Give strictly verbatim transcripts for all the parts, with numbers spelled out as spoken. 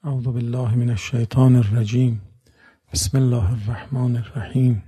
اعوذ بالله من الشیطان الرجیم. بسم الله الرحمن الرحیم.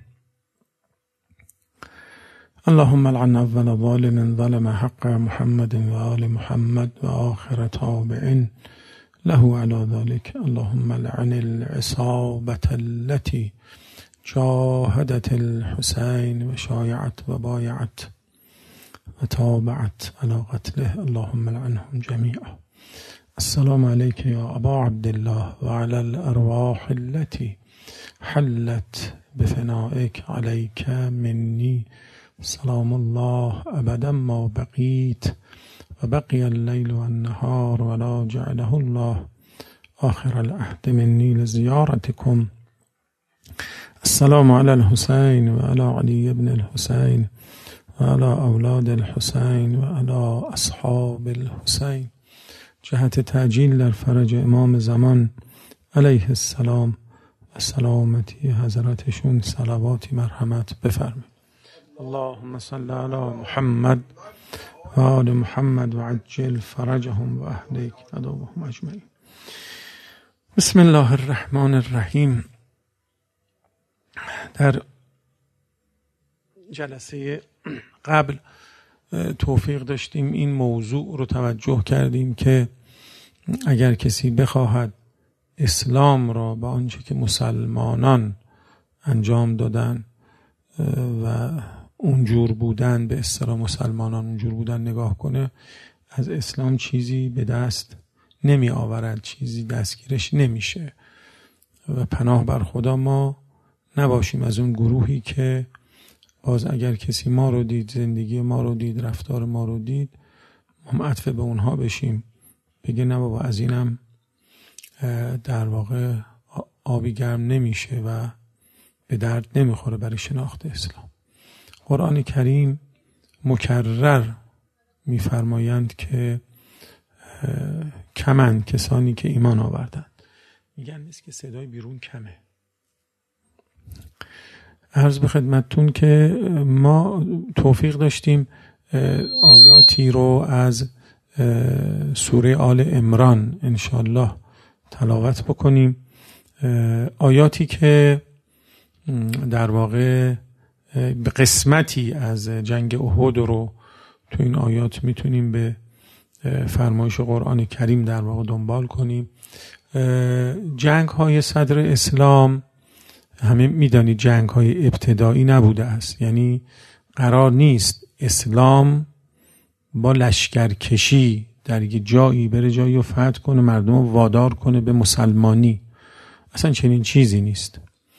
اللهم لعن اول ظالم ظلم حق محمد و آل محمد و آخر تابع له على ذلك. اللهم لعن العصابة التي جاهدت الحسين و شایعت و بایعت و تابعت على قتله. اللهم لعنهم جميعا. السلام عليك يا أبا عبد الله وعلى الأرواح التي حلت بفنائك عليك مني سلام الله أبدا ما بقيت وبقي الليل والنهار ولا جعله الله آخر العهد مني لزيارتكم. السلام على الحسين وعلى علي بن الحسين وعلى أولاد الحسين وعلى أصحاب الحسين. جهت تعجیل در فرج امام زمان علیه السلام و سلامتی حضرتشون صلواتی مرحمت بفرمایید. اللهم صل علی محمد و آل محمد و عجل فرجهم و اهلیک ندابهم اجمعین. بسم الله الرحمن الرحیم. در جلسه قبل توفیق داشتیم این موضوع رو توجه کردیم که اگر کسی بخواهد اسلام را با آنچه که مسلمانان انجام دادن و اونجور بودن، به اصطلاح مسلمانان اونجور بودن نگاه کنه، از اسلام چیزی به دست نمی آورد، چیزی دستگیرش نمیشه. و پناه بر خدا ما نباشیم از اون گروهی که باز اگر کسی ما رو دید، زندگی ما رو دید، رفتار ما رو دید، ما معطف به اونها بشیم، بگه نه بابا از اینم در واقع آبی گرم نمیشه و به درد نمیخوره برای شناخت اسلام. قرآن کریم مکرر میفرمایند که کمن کسانی که ایمان آوردند. میگن نیست که صدای بیرون کمه. عرض به خدمتتون که ما توفیق داشتیم آیاتی رو از سوره آل عمران انشالله تلاوت بکنیم. آیاتی که در واقع به قسمتی از جنگ احد رو تو این آیات میتونیم به فرمایش قرآن کریم در واقع دنبال کنیم. جنگ های صدر اسلام همه میدانید جنگ های ابتدایی نبوده است، یعنی قرار نیست اسلام با لشکرکشی در یک جایی بره جایی رو فتح کنه، مردم رو وادار کنه به مسلمانی. اصلا چنین چیزی نیست.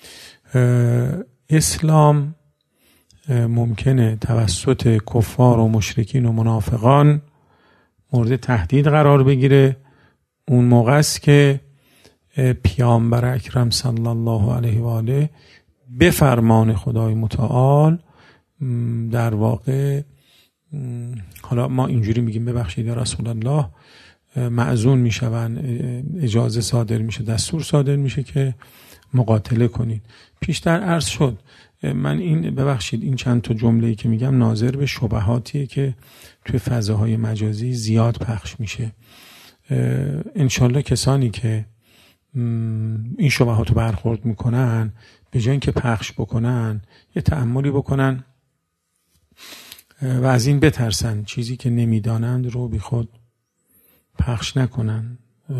اسلام ممکنه توسط کفار و مشرکین و منافقان مورد تهدید قرار بگیره. اون موقع است که پیامبر اکرم صلی الله علیه و آله به فرمان خدای متعال در واقع، حالا ما اینجوری میگیم ببخشید یا رسول الله، مأذون میشون، اجازه صادر میشه، دستور صادر میشه که مقاتله کنید. پیشتر عرض شد، من این ببخشید این چند تا جمله‌ای که میگم ناظر به شبهاتیه که توی فضاهای مجازی زیاد پخش میشه. انشالله کسانی که این شبهات رو برخورد میکنن به جای اینکه پخش بکنن یه تأملی بکنن و از این بترسن، چیزی که نمیدانند رو بی خود پخش نکنن.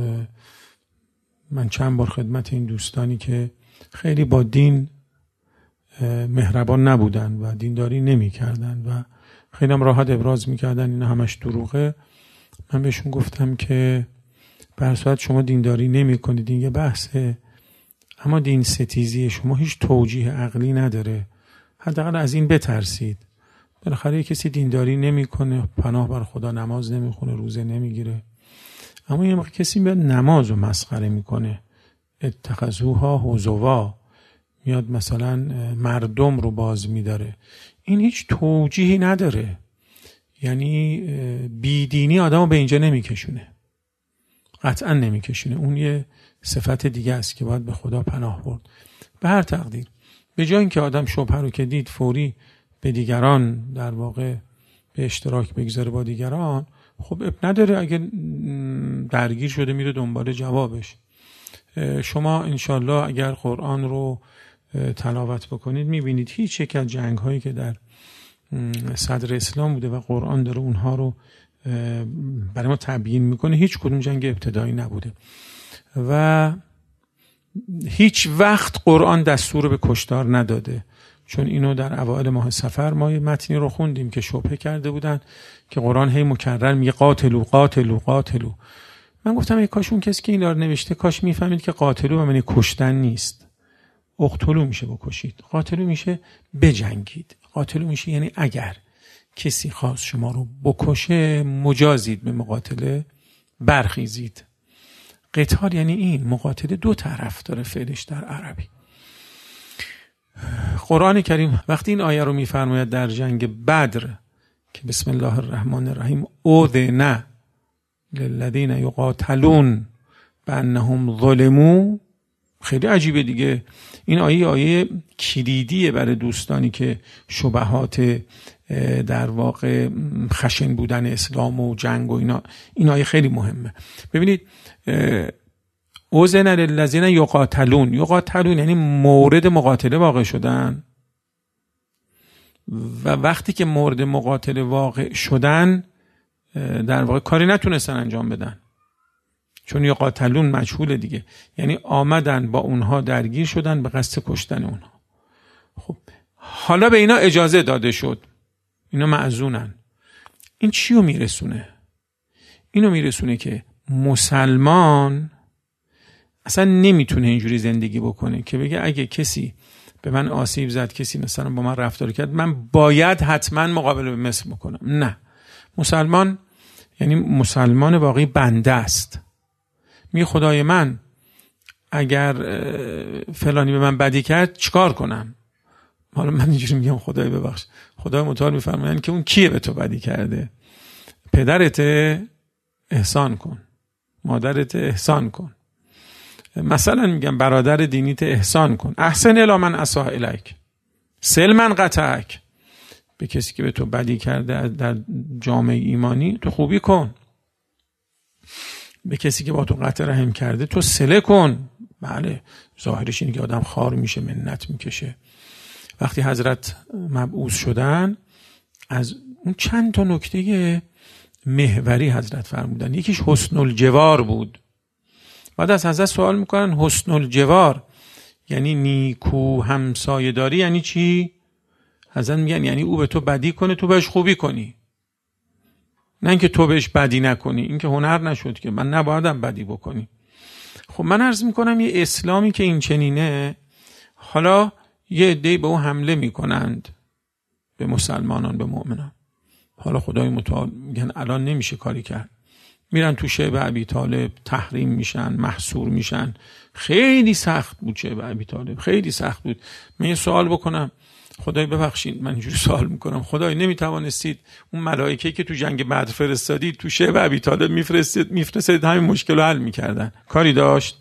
من چند بار خدمت این دوستانی که خیلی با دین مهربان نبودن و دینداری نمی کردن و خیلی هم راحت ابراز می کردن این همش دروغه، من بهشون گفتم که به هر صورت شما دینداری نمی کنید، این یه بحثه، اما دین ستیزی شما هیچ توجیه عقلی نداره. حداقل از این بترسید. بالاخره کسی دینداری نمیکنه، پناه بر خدا، نماز نمیخونه، روزه نمیگیره، اما یه موقع کسی میاد نماز رو مسخره میکنه، اتخذوها هزوا، میاد مثلا مردم رو باز میداره، این هیچ توجیهی نداره. یعنی بیدینی آدمو به اینجا نمیکشونه، قطعا نمیکشونه. اون یه صفت دیگه است که باید به خدا پناه برد. به هر تقدیر به جای اینکه آدم شبهه رو که دید فوری به دیگران در واقع به اشتراک بگذاره با دیگران، خب اب نداره، اگه درگیر شده میره دنبال جوابش. شما انشالله اگر قرآن رو تلاوت بکنید میبینید هیچ یک از جنگ هایی که در صدر اسلام بوده و قرآن داره اونها رو برای ما تبیین میکنه، هیچ کدوم جنگ ابتدایی نبوده و هیچ وقت قرآن دستور به کشتار نداده. چون اینو در اوائل ماه صفر ما یه متنی رو خوندیم که شبهه کرده بودن که قرآن هی مکرر میگه قاتلو قاتلو قاتلو. من گفتم ای کاش اون کسی که اینا رو نوشته کاش میفهمید که قاتلو به معنی کشتن نیست. اقتلو میشه بکشید، قاتلو میشه بجنگید. قاتلو میشه یعنی اگر کسی خواست شما رو بکشه مجازید به مقاتله برخیزید. قتال یعنی این، مقاتله دو طرف داره فعلش در عربی. قرآن کریم وقتی این آیه رو میفرماید در جنگ بدر که بسم الله الرحمن الرحیم اذن للذین یقاتلون بانهم ظلموا، خیلی عجیبه دیگه. این آیه آیه کلیدیه برای دوستانی که شبهات در واقع خشن بودن اسلام و جنگ و اینا، این آیه خیلی مهمه. ببینید اوزن للذین یقاتلون، یقاتلون یعنی مورد مقاتله واقع شدن و وقتی که مورد مقاتله واقع شدن در واقع کاری نتونستن انجام بدن، چون یقاتلون مجهول دیگه، یعنی آمدن با اونها درگیر شدن به قصد کشتن اونها. خب حالا به اینا اجازه داده شد، اینا معذونن. این چیو میرسونه؟ اینو میرسونه که مسلمان اصلا نمیتونه اینجوری زندگی بکنه که بگه اگه کسی به من آسیب زد، کسی مثلا با من رفتار کرد، من باید حتما مقابله به مثل بکنم. نه، مسلمان یعنی مسلمان واقعی بنده است. می خدای من اگر فلانی به من بدی کرد چیکار کنم؟ حالا من اینجوری میگم خدای ببخش، خدای متعال میفرمایند که اون کیه به تو بدی کرده؟ پدرت احسان کن، مادرت احسان کن، مثلا میگم برادر دینیت احسان کن. احسن الی من اساء الیک سل من قطعک، به کسی که به تو بدی کرده در جامعه ایمانی تو خوبی کن. به کسی که با تو قطع رحم کرده تو صله کن. بله، ظاهرش اینه که آدم خار میشه، منت میکشه. وقتی حضرت مبعوث شدن از اون چند تا نکته محوری حضرت فرمودن، یکیش حسن الجوار بود. بعد از حضرت سوال میکنن حسن الجوار یعنی نیکو همسایه داری یعنی چی؟ حضرت میگن یعنی او به تو بدی کنه تو بهش خوبی کنی، نه اینکه تو بهش بدی نکنی. این که هنر نشد که من نبایدم بدی بکنی. خب من عرض میکنم یه اسلامی که این چنینه، حالا یه عده‌ای به او حمله میکنند، به مسلمانان، به مؤمنان. حالا خدای متعال میگن الان نمیشه کاری کرد، میرن تو شعب ابی طالب تحریم میشن، محصور میشن. خیلی سخت بود شعب ابی طالب، خیلی سخت بود. من یه سوال بکنم، خدای ببخشید من اینجوری سوال میکنم، خدای نمیتوانستید اون ملائکه‌ای که تو جنگ بدر فرستادید تو شعب ابی طالب میفرستید میفرستید همین مشکل رو حل میکردن؟ کاری داشت؟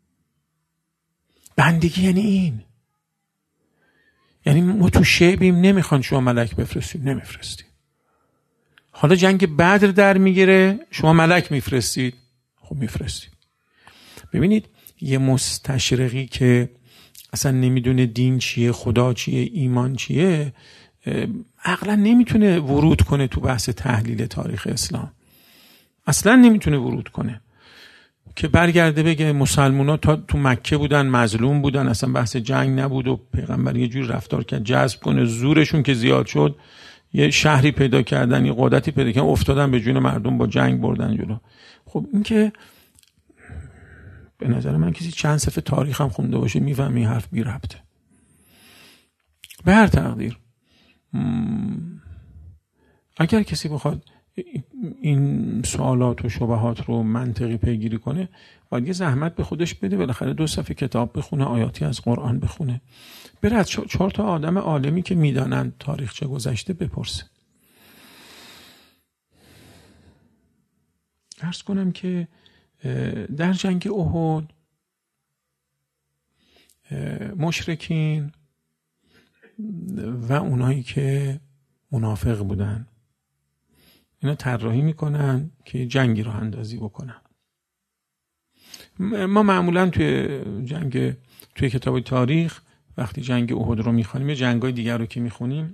بندگی یعنی این، یعنی ما تو شعبیم نمیخوان شما ملک بفرستید، نمیفرستید. حالا جنگ بدر در میگیره شما ملک میفرستید، خب میفرستید. ببینید یه مستشرقی که اصلا نمیدونه دین چیه، خدا چیه، ایمان چیه، عقلا نمیتونه ورود کنه تو بحث تحلیل تاریخ اسلام. اصلا نمیتونه ورود کنه که برگرده بگه مسلمونا تا تو مکه بودن مظلوم بودن، اصلا بحث جنگ نبود و پیغمبر یه جور رفتار کرد، جذب کنه، زورشون که زیاد شد یه شهری پیدا کردن، یه قدرتی پیدا کردن، افتادن به جون مردم، با جنگ بردن جلو. خب این که به نظر من کسی چند صفحه تاریخ هم خونده باشه میفهمه این حرف بی ربطه. به هر تقدیر اگر کسی بخواد این سوالات و شبهات رو منطقی پیگیری کنه باید یه زحمت به خودش بده، بالاخره دو صفحه کتاب بخونه، آیاتی از قرآن بخونه، بره از چهار تا آدم عالمی که میدانن تاریخ چه گذشته بپرسه. عرض کنم که در جنگ احد مشرکین و اونایی که منافق بودن اینا طراحی میکنن که جنگی رو اندازی بکنن. ما معمولا توی جنگ توی کتاب تاریخ وقتی جنگ احد رو میخونیم یا جنگ‌های دیگر رو که میخونیم،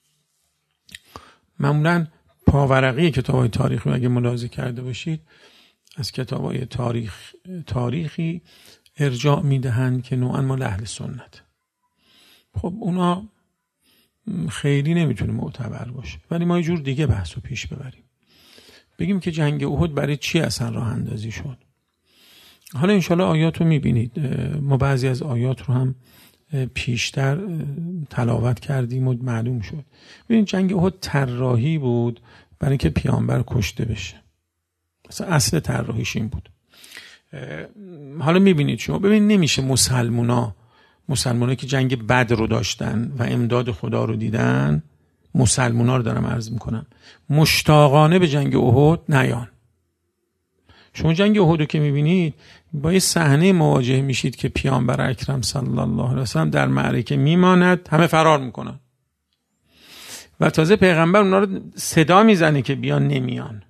معمولا پاورقی کتاب‌های تاریخی اگه ملاحظه کرده باشید از کتاب‌های تاریخ تاریخی ارجاع میدهند که نوعاً ما اهل سنت. خب اونا خیلی نمیتونه معتبر باشه، ولی ما یه جور دیگه بحث رو پیش ببریم، بگیم که جنگ احد برای چی اصلا راه اندازی شد. حالا انشالله آیات رو میبینید، ما بعضی از آیات رو هم پیشتر تلاوت کردیم و معلوم شد. ببینید جنگ احد طراحی بود برای اینکه پیامبر کشته بشه، اصلا اصل طراحیش این بود. حالا میبینید شما، ببینید نمیشه مسلمونا مسلمانایی که جنگ بدر رو داشتن و امداد خدا رو دیدن، مسلمونا رو دارم عرض میکنم، مشتاقانه به جنگ احد نیان. شما جنگ احد رو که میبینید با یه صحنه مواجه میشید که پیامبر اکرم صلی الله علیه و سلم در معرکه میماند، همه فرار میکنن و تازه پیغمبر اونا رو صدا میزنه که بیان، نمیان.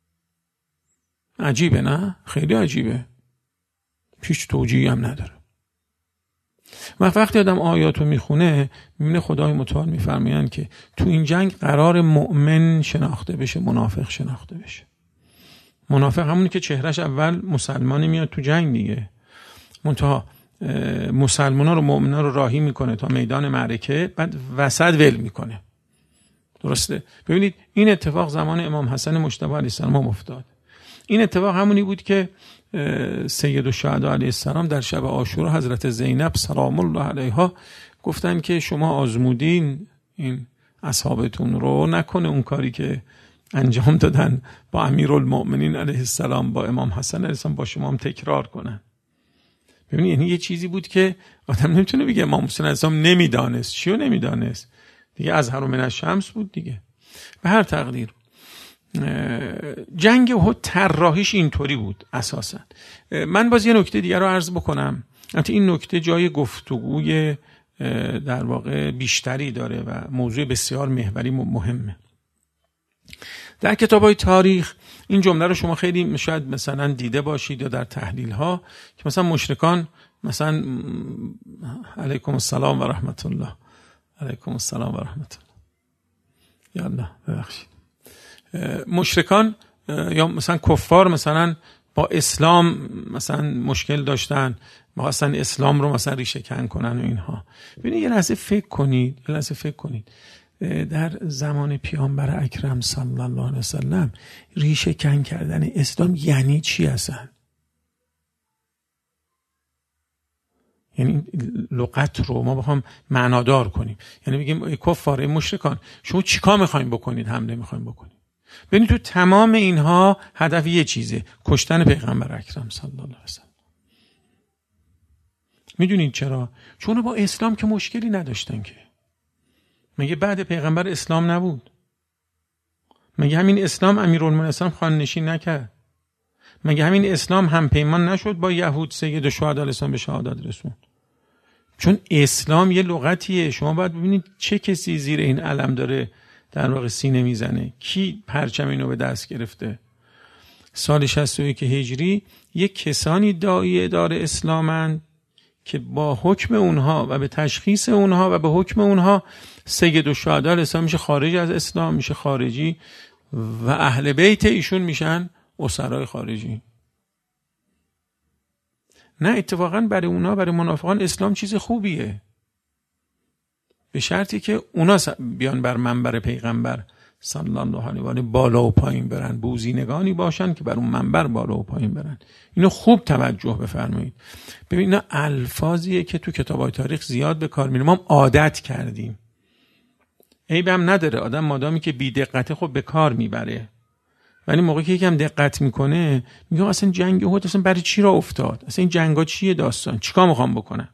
عجیبه نه؟ خیلی عجیبه، هیچ توجیهی هم نداره. وقتی آدم آیات رو میخونه میبینه خدای متعال میفرمایند که تو این جنگ قرار مؤمن شناخته بشه، منافق شناخته بشه. منافق همونی که چهرش اول مسلمانی میاد تو جنگ دیگه، منتها مسلمانا رو مؤمنا رو راهی میکنه تا میدان معرکه، بعد وسط ول میکنه. درسته؟ ببینید این اتفاق زمان امام حسن مجتبی علیه السلام افتاد. این اتفاق همونی بود که سید الشهدا علیه السلام در شب عاشورا حضرت زینب سلام الله علیها گفتن که شما آزمودین این اصحابتون رو، نکنه اون کاری که انجام دادن با امیرالمؤمنین علیه السلام، با امام حسن علیه السلام، با شما هم تکرار کنن. ببینید یعنی یه چیزی بود که آدم نمیتونه بگه امام حسن علیه السلام نمیدانست. چیو نمیدانست دیگه؟ ازهر من الشمس بود دیگه. به هر تقدیر جنگ احد طراحیش اینطوری بود اساسا. من باز یه نکته دیگر رو عرض بکنم، البته این نکته جای گفتگوی در واقع بیشتری داره و موضوع بسیار محوری مهمه. در کتاب‌های تاریخ این جمله رو شما خیلی شاید مثلا دیده باشید یا در تحلیل ها که مثلا مشرکان مثلا علیکم السلام و رحمت الله، علیکم السلام و رحمت الله، یا الله ببخشید، مشرکان یا مثلا کفار مثلا با اسلام مثلا مشکل داشتن، می‌خواستن اسلام رو مثلا ریشه کن کنن و اینها. ببینید یه لحظه فکر کنید، یه لحظه فکر کنید در زمان پیامبر اکرم صلی الله علیه وسلم ریشه کن کردن اسلام یعنی چی اصلا؟ یعنی لغت رو ما بخوام معنادار کنیم، یعنی بگیم ای کفار، مشرکان، شما چیکار می‌خواید بکنید؟ حمله می‌خواید بکنید؟ ببینید تو تمام اینها هدف یه چیزه، کشتن پیغمبر اکرم صلی الله علیه وسلم. میدونید چرا؟ چون با اسلام که مشکلی نداشتن که. مگه بعد پیغمبر اسلام نبود؟ مگه همین اسلام امیرالمومنین خان نشین نکرد؟ مگه همین اسلام هم پیمان نشد با یهود سید الشهدا علیه السلام به شهادت رسوند؟ چون اسلام یه لغتیه. شما باید ببینید چه کسی زیر این علم داره در واقع سینه میزنه، کی پرچم اینو به دست گرفته. سال شصت و یک هجری یک کسانی داعی اداره اسلامند که با حکم اونها و به تشخیص اونها و به حکم اونها سید الشهدا علیه السلام میشه خارج از اسلام، میشه خارجی و اهل بیت ایشون میشن اسرای خارجی. نه، اتفاقا برای اونا، برای منافقان اسلام چیز خوبیه، به شرطی که اونا بیان بر منبر پیغمبر صلی الله علیه و آله بالا و پایین برن، بوزینگانی باشن که بر اون منبر بالا و پایین برن. اینو خوب توجه بفرمایید. ببین اینا الفاظیه که تو کتاب‌های تاریخ زیاد به کار میره، ما هم عادت کردیم. عیب هم نداره، آدم مادامی که بی دقته خب به کار میبره، ولی موقعی که یکم دقت میکنه میگه اصلا جنگ احد اصلا برای چی را افتاد؟ اصلا این جنگا چیه داستان؟ چیکار میخوام بکنن؟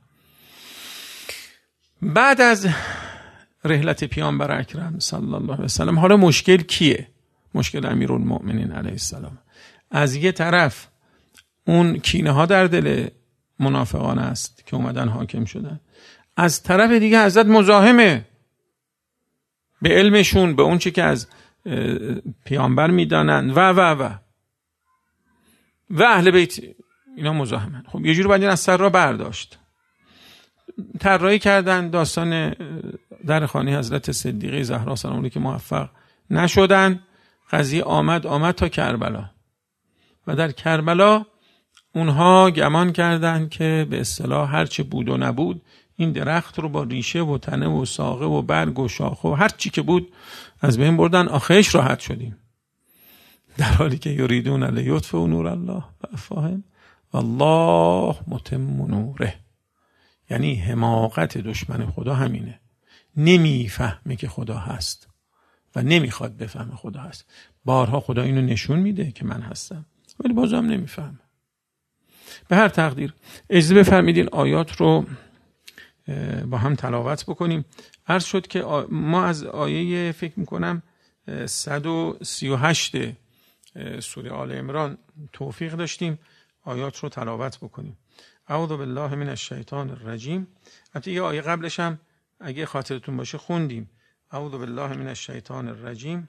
بعد از رحلت پیامبر اکرم صلی الله علیه و سلم حالا مشکل کیه؟ مشکل امیرالمؤمنین علیه السلام. از یه طرف اون کینه ها در دل منافقان است که اومدن حاکم شدن، از طرف دیگه حضرت مزاحمه به علمشون، به اون چی که از پیامبر میدانن و و و و اهل بیت اینا مزاحمن. خب یه جوری باید این از سر را برداشت. طراحی کردن داستان در خانه حضرت صدیقه زهرا سلام علیها که موفق نشدن. قضیه آمد آمد تا کربلا و در کربلا اونها گمان کردن که به اصطلاح هرچه بود و نبود این درخت رو با ریشه و تنه و ساقه و برگ و شاخه و هر چی که بود از بین بردن. آخرش راحت شدیم، در حالی که یریدون لیطفئوا نور الله بافواههم والله متم نوره. یعنی حماقت دشمن خدا همینه، نمیفهمه که خدا هست و نمیخواد بفهمه خدا هست. بارها خدا اینو نشون میده که من هستم ولی بازم نمیفهمه. به هر تقدیر اجازه بفرمایید آیات رو با هم تلاوت بکنیم. عرض شد که ما از آیه فکر میکنم صد و سی و هشت سوره آل عمران توفیق داشتیم آیات رو تلاوت بکنیم. اعوذ بالله من الشیطان الرجیم. البته یه آیه قبلش هم اگه خاطرتون باشه خوندیم. اعوذ بالله من الشیطان الرجیم.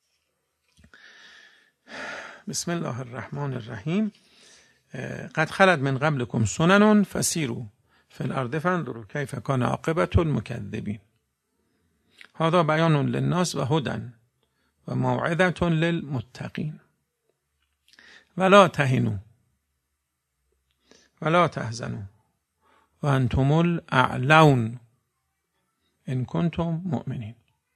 بسم الله الرحمن الرحیم. قد خلت من قبلكم سنن فسیروا فی الارض فانظروا کیف کان عاقبة المکذبین. هذا بیان للناس و هدی و موعظة للمتقین. ولا تهنوا ولا تحزنوا و انتم الاعلون ان کنتم مؤمنین.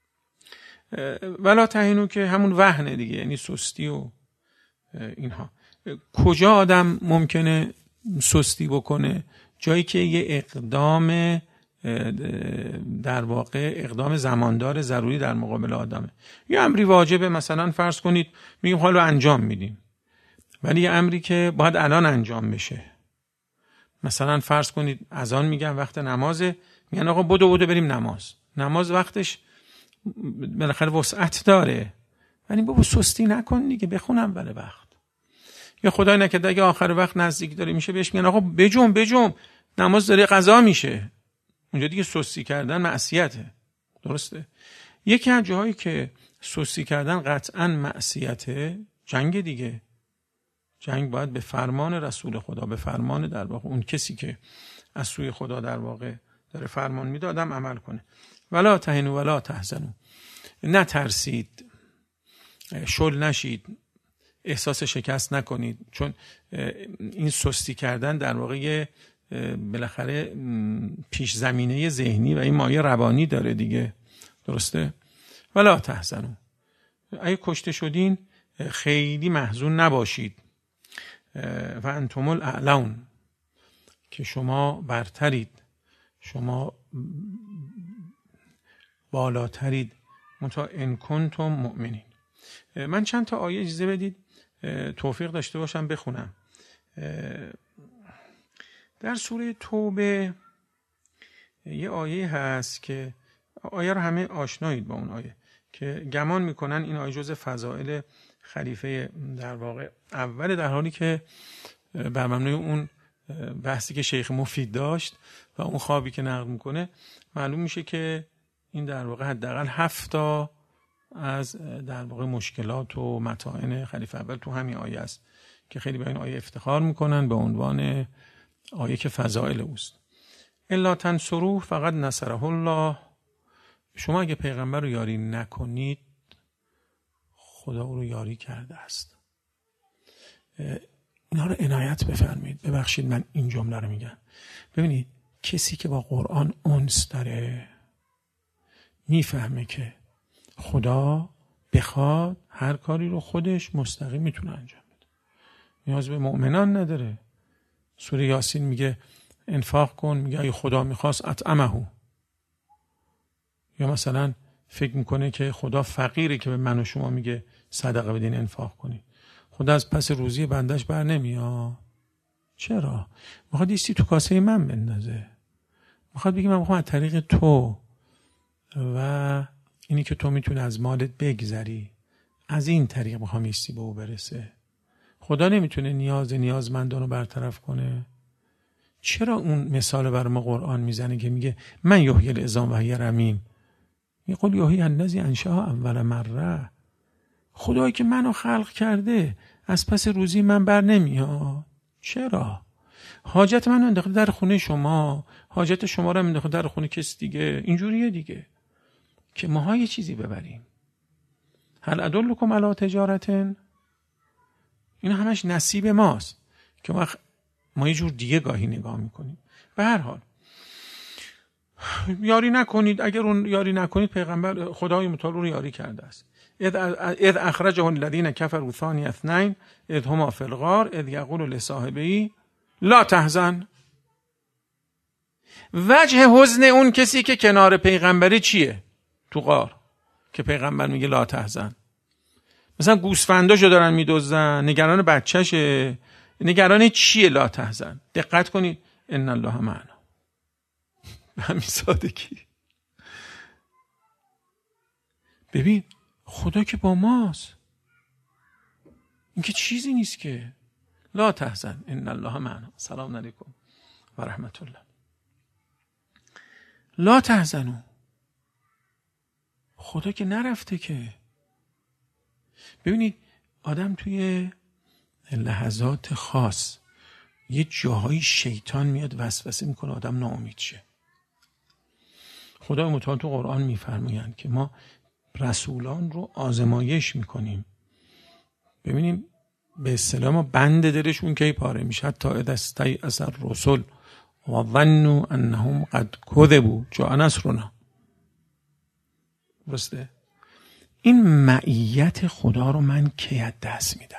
ولا تهنوا که همون وهنه دیگه، یعنی سستی و اینها. کجا آدم ممکنه سستی بکنه؟ جایی که یه اقدام در واقع اقدام زماندار ضروری در مقابل آدمه. یه امری واجبه، مثلا فرض کنید میگیم حالا انجام میدیم، ولی یه امری که باید الان انجام بشه. مثلا فرض کنید اذان میگن وقت نمازه، میگن آقا بدو بدو بریم نماز. نماز وقتش بالاخره وسعت داره، ولی بابا سستی نکن دیگه، بخونم بله وقت. یا خدای نکرده اگه آخر وقت نزدیک داره میشه بهش میگن آقا بجنب بجنب نماز داره قضا میشه. اونجا دیگه سستی کردن معصیته. درسته؟ یکی از جاهایی که سستی کردن قطعا معصیته جنگ دیگه. جنگ باید به فرمان رسول خدا، به فرمان در واقع اون کسی که از سوی خدا در واقع داره فرمان میده آدم عمل کنه. ولا تهنوا ولا تحزنوا. نترسید، شل نشید، احساس شکست نکنید، چون این سستی کردن در واقع بالاخره پیش زمینه ذهنی و این مایه روانی داره دیگه. درسته؟ ولا تحزنوا. اگه کشته شدین خیلی محزون نباشید. و انتم الاعلون، که شما برترید، شما بالاترید. منتها ان کنتم مؤمنین. من چند تا آیه اجازه بدید توفیق داشته باشم بخونم. در سوره توبه یه آیه هست که آیه رو همه آشنایید با اون آیه، که گمان میکنن این آیه جز فضائل خلیفه در واقع اوله، در حالی که بر مبنای اون بحثی که شیخ مفید داشت و اون خوابی که نقل میکنه معلوم میشه که این در واقع حداقل هفت تا از در واقع مشکلات و مطائن خلیفه اول تو همین آیه است که خیلی به این آیه افتخار میکنن به عنوان آیه که فضائل اوست. الا تنصروه فقد نصره الله. شما اگه پیغمبر رو یاری نکنید خدا او رو یاری کرده است. اینا رو عنایت بفرمایید. ببخشید من این جمله رو میگم. ببینید کسی که با قرآن انس داره میفهمه که خدا بخواد هر کاری رو خودش مستقیم میتونه انجام بده، نیاز به مؤمنان نداره. سوره یاسین میگه انفاق کن، میگه اگه خدا میخواست اطعمه. یا مثلا فکر میکنه که خدا فقیره که به من و شما میگه صدقه بدین انفاق کنید. خدا از پس روزی بندش بر نمیاد. چرا؟ میخواد ایستی تو کاسه من بندازه. میخواد بگه من میخوام از طریق تو و اینی که تو میتونه از مالت بگذری، از این طریق میخوام ایستی به او برسه. خدا نمیتونه نیاز نیازمندان رو برطرف کنه. چرا اون مثال برای ما قرآن میزنه که میگه من یحیی العظام و هی رمیم؟ میگه قل یحیی الذی انشأها اول مره. خدایی که منو خلق کرده از پس روزی من بر نمیاد. چرا؟ حاجت من انداخته در خونه شما، حاجت شما رو انداخته در خونه کس دیگه. اینجوریه دیگه که ماها یه چیزی ببریم. هل ادلکم علی تجارتن؟ این همش نصیب ماست که ما ما یه جور دیگه گاهی نگاه میکنیم. به هر حال یاری نکنید. اگر اون یاری نکنید، پیغمبر خدای متعال رو یاری کرده است. اذ اخرجه الذین کفروا ثانی اثنین اذ هما فی الغار اذ یقول لصاحبه لا تحزن. وجه حزن اون کسی که کنار پیغمبری چیه؟ تو غار که پیغمبر میگه لا تحزن. مثلا گوسفنداشو دارن میدزدن، نگران بچهشه، نگران چیه؟ لا تحزن. دقت کنید، ان الله معنا. به همین سادگی. ببین خدا که با ماست، این که چیزی نیست که. لا تحزن ان الله معنا. سلام علیکم و رحمت الله. لا تحزنوا. خدا که نرفته که. ببینید آدم توی لحظات خاص یه جاهای شیطان میاد وسوسه میکنه، آدم ناامید شه. خدای متعال تو قرآن میفرمایند که ما رسولان رو آزمایش میکنیم، ببینیم به اصطلاح ما بند دلشون کی پاره میشه. حتی اذا استیأس الرسل و ظنوا انهم قد کذبوا جاء نصرنا. درسته؟ این معیت خدا رو من کی از دست میدم؟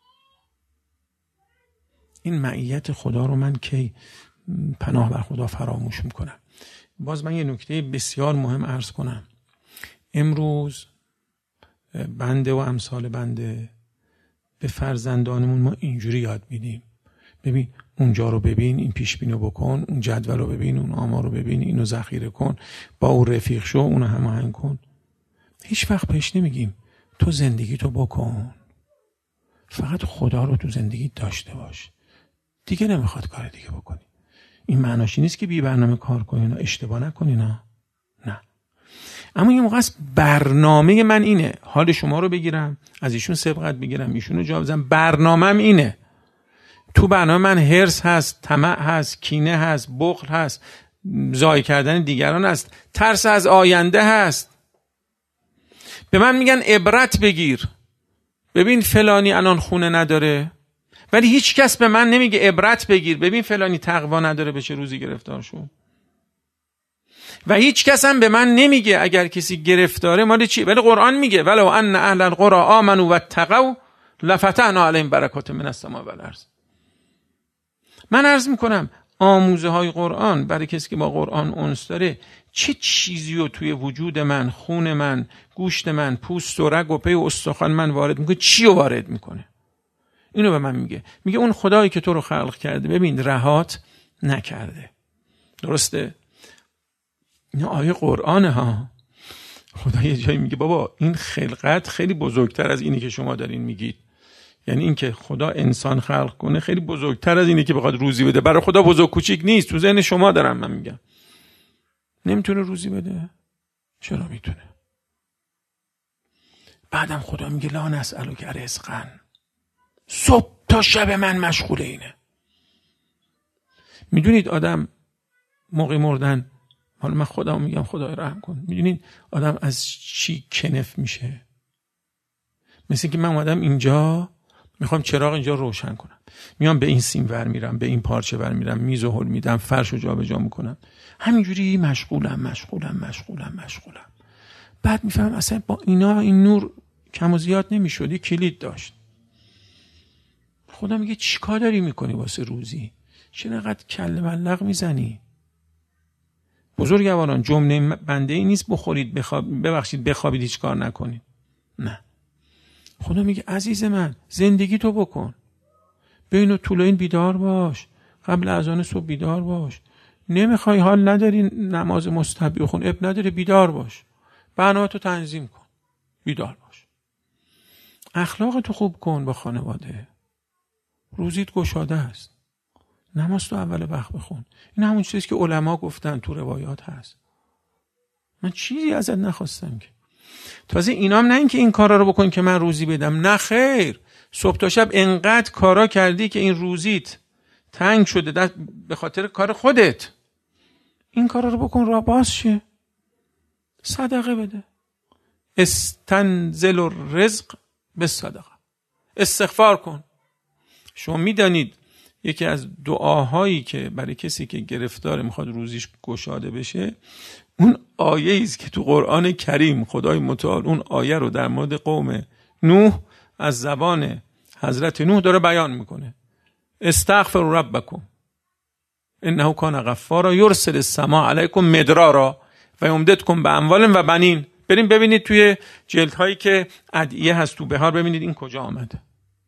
این معیت خدا رو من کی پناه بر خدا فراموش میکنم؟ باز من یه نکته بسیار مهم عرض کنم. امروز بنده و امثال بنده به فرزندانمون ما اینجوری یاد میدیم، ببین اونجا رو ببین، این پیش بینی رو بکن، اون جدول رو ببین، اون آمار رو ببین، اینو ذخیره کن، با اون رفیق شو، اونو هماهنگ کن. هیچ وقت پیش نمیگیم تو زندگی تو بکن، فقط خدا رو تو زندگی داشته باش، دیگه نمیخواد کار دیگه بکنی. این معناش نیست که بی برنامه کار کنی، نه اشتباه نکنی، نه نه. اما یه موقع است برنامه من اینه حال شما رو بگیرم، از ایشون سبقت بگیرم، ایشون رو جا بزنم. برنامه‌م اینه. تو برنامه من حرص هست، طمع هست، کینه هست، بخل هست، ضایع کردن دیگران هست، ترس از آینده هست. به من میگن عبرت بگیر، ببین فلانی الان خونه نداره، ولی هیچ کس به من نمیگه عبرت بگیر، ببین فلانی تقوا نداره بشه روزی گرفتار شد. و هیچ کس هم به من نمیگه اگر کسی گرفتاره مال چی، ولی قرآن میگه ولو ان اهل القرى آمنوا واتقوا لفتحنا علیهم برکات من السماء والارض. من عرض میکنم آموزه های قرآن برای کسی که با قرآن انس داره چه چیزی رو توی وجود من، خون من، گوشت من، پوست و رگ و پی و استخوان من وارد میکنه، چی رو وارد میکنه؟ اینو به من میگه. میگه اون خدایی که تو رو خلق کرده ببین رهات نکرده. درسته؟ این آیه قرآنه ها. خدا یه جایی میگه بابا این خلقت خیلی بزرگتر از اینی که شما دارین میگید. یعنی این که خدا انسان خلق کنه خیلی بزرگتر از اینی که بخواد روزی بده. برای خدا بزرگ کوچیک نیست. تو ذهن شما دارم من میگم. نمیتونه روزی بده؟ چرا میتونه؟ بعدم خدا میگه لا نسألک رزقا. صبح تا شب من مشغول اینه. میدونید آدم موقع مردن، حالا من خودم میگم خدای رحم کن، میدونید آدم از چی کنف میشه؟ مثل که من اومدم اینجا میخوام چراغ اینجا روشن کنم، میام به این سیم ور میرم، به این پارچه ور میرم، میز و هل میدم، فرش رو جابجا میکنم، همینجوری مشغولم مشغولم مشغولم مشغولم. بعد میفهمم اصلا با اینا این نور کم و زیاد نمیشد، یه کلید داشت. خدا میگه چیکار داری میکنی واسه روزی؟ چقدر کله ملق میزنی؟ بزرگواران جمله بنده ای نیست بخورید بخواب ببخشید بخوابید هیچ کار نکنید. نه، خدا میگه عزیز من زندگی تو بکن، بین طولین بیدار باش، قبل اذان صبح بیدار باش، نمیخوای حال نداری نماز مستحب بخون اب نداره بیدار باش، برنامه‌تو تنظیم کن، بیدار باش، اخلاقتو خوب کن با خانواده، روزیت گشاده است، نماز تو اول وقت بخون. این همون چیزی که علما گفتن تو روایات هست. من چیزی ازت نخواستم که تازه اینام نه این که این کارا رو بکن که من روزی بدم، نه خیر، صبح تا شب انقدر کارا کردی که این روزیت تنگ شده دست به خاطر کار خودت، این کار رو بکن راه باز شه. صدقه بده. استنزل الرزق بالصدقه. استغفار کن. شما میدانید یکی از دعاهایی که برای کسی که گرفتار میخواد روزیش گشاده بشه، اون آیه است که تو قرآن کریم خدای متعال اون آیه رو در مورد قوم نوح از زبان حضرت نوح داره بیان میکنه. استغفر ربکم انه کان غفارا یرسل السماء علیکم مدرارا و یمددکم باموال و بنین. بریم ببینید توی جلدهایی که ادعیه هست تو بهار، ببینید این کجا آمده.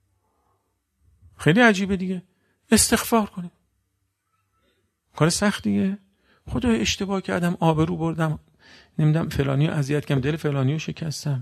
خیلی عجیبه دیگه. استغفار کنیم. کار سختیه. خدای اشتباه کردم، آبرو بردم، نمیدونم فلانی اذیت کردم، دل فلانی رو شکستم.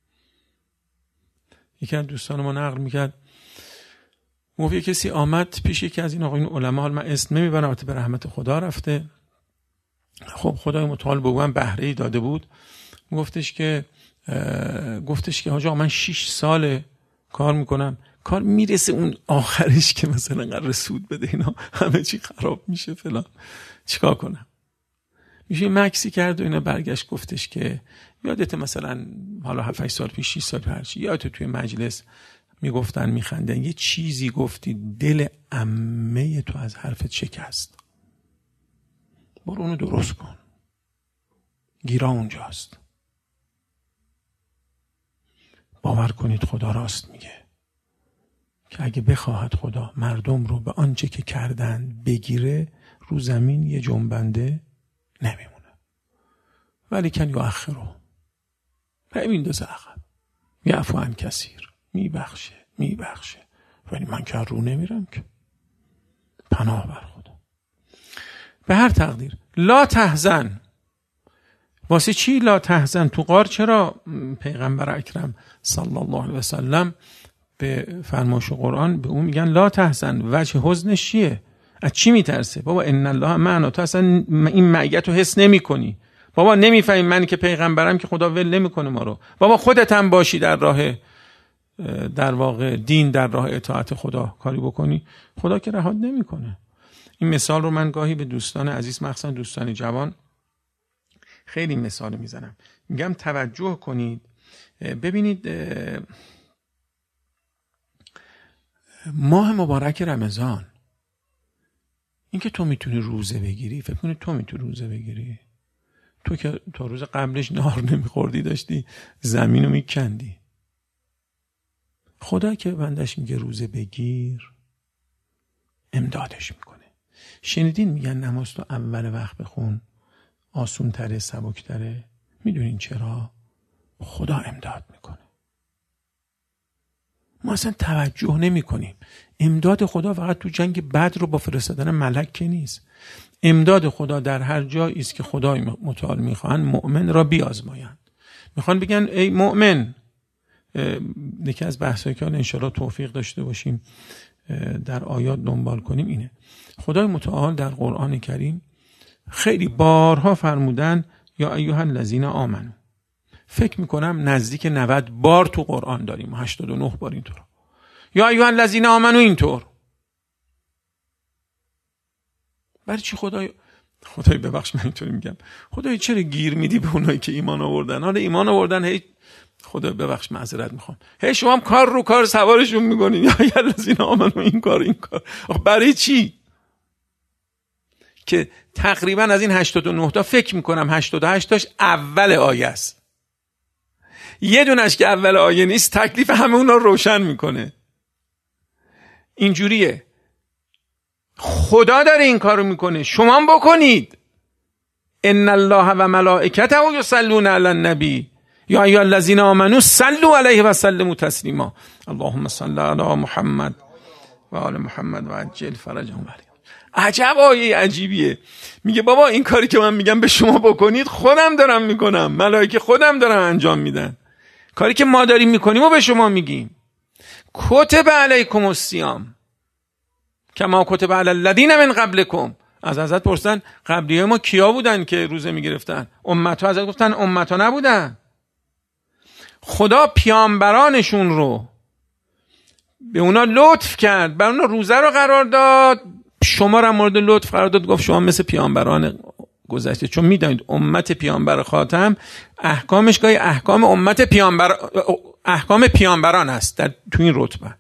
یکی از دوستان ما نقل میکرد، موقعی کسی آمد پیش یکی از این آقایون علما، حال من اسم نمیبرم البته به رحمت خدا رفته، خب خدای متعال به من بهره ای داده بود، گفتش که گفتش که حاجا من شش سال کار میکنم، کار میرسه اون آخرش که مثلا قرار سود بده اینا همه چی خراب میشه فلان، چیکار کنم؟ میشه مکسی کرد و اینا برگشت گفتش که یادت مثلا حالا هفت سال پیش شش سال پیش یادت توی مجلس میگفتن میخندن یه چیزی گفتی دل عمه تو از حرفت شکست، برو اونو درست کن، گیرا اونجاست. باور کنید خدا راست میگه که اگه بخواهد خدا مردم رو به آنچه که کردن بگیره، رو زمین یه جنبنده نمیمونه، ولی کن یؤخره، همین دوزه عقب، یعفو عن کثیر، میبخشه میبخشه، ولی من که رو نمیرم که. پناه بر خدا. به هر تقدیر لا تحزن. واسه چی لا تحزن؟ تو غار چرا پیغمبر اکرم صلی الله علیه و سلم به فرمایش قرآن به اون میگن لا تحزن؟ وجه حزنش چیه؟ از چی میترسه؟ بابا ان الله معنا، تو اصلا این معیت رو حس نمی کنی. بابا نمیفهمی من که پیغمبرم که خدا ول نمیکنه ما رو. بابا خودت هم باشی در راه در واقع دین، در راه اطاعت خدا کاری بکنی، خدا که رهات نمیکنه. این مثال رو من گاهی به دوستان عزیز، مخصوصا دوستان جوان، خیلی مثال میزنم. میگم توجه کنید، ببینید ماه مبارک رمضان، این که تو میتونی روزه بگیری، فکر کنید تو میتونی روزه بگیری؟ تو که تا روز قبلش نهار نمیخوردی، داشتی زمینو میکندی. خدا که بندش میگه روزه بگیر، امدادش میکنه. شنیدین میگن نماز تو اول وقت بخون، آسون تره، سبک تره. میدونین چرا؟ خدا امداد میکنه. ما اصلا توجه نمی کنیم. امداد خدا فقط تو جنگ بدر رو با فرستادن ملک که نیست. امداد خدا در هر جایی است که خدای متعال میخوان مؤمن را بیازمایند. میخوان بگن ای مؤمن، یکی از بحثایی که انشاءالله توفیق داشته باشیم در آیات دنبال کنیم اینه. خدای متعال در قرآن کریم خیلی بارها فرمودن یا ایها الذین آمنو. فکر میکنم نزدیک نود بار تو قرآن داریم، هشتاد و نه بار اینطور. یا ایها الذین آمنو اینطور. برای چی خدای خدای ببخش من اینطوری میگم، خدای چرا گیر میدی به اونایی که ایمان آوردن؟ حالا ایمان آوردن، هی خدای ببخش معذرت میخوام، هی شما هم کار رو کار سوارشون میکنین، یا ایها الذین آمنو این کار این کار. برای چی؟ که تقریبا از این هشتاد و نه تا فکر میکنم هشتاد و هشت تاش اول آیه است. یه دونش که اول آیه نیست تکلیف همه اونا رو روشن میکنه. اینجوریه. خدا داره این کارو میکنه، شما هم بکنید. ان الله و ملائکته یصلون علی النبی یا ایها الذین آمنو صلوا علیه و سلموا تسلیما. اللهم صل علی محمد و آل محمد و عجل فرجهم. عجب آیه عجیبیه. میگه بابا این کاری که من میگم به شما بکنید خودم دارم میکنم، ملائکه خودم دارم انجام میدن. کاری که ما داریم میکنیم و به شما میگیم. کتب علیکم الصیام کما کتب علی الذین من قبلکم. از حضرت پرسیدن قبلیه ما کیا بودن که روزه میگرفتن؟ امتها. حضرت گفتن امتها نبودن. خدا پیامبرانشون رو به اونا لطف کرد، بر اونا روزه رو قرار داد، شما را مورد لطف قرار داد، گفت شما مثل پیامبران گذشته، چون میدونید امت پیامبر خاتم احکامش گاهی احکام امت پیامبر احکام پیامبران است در تو این رتبه.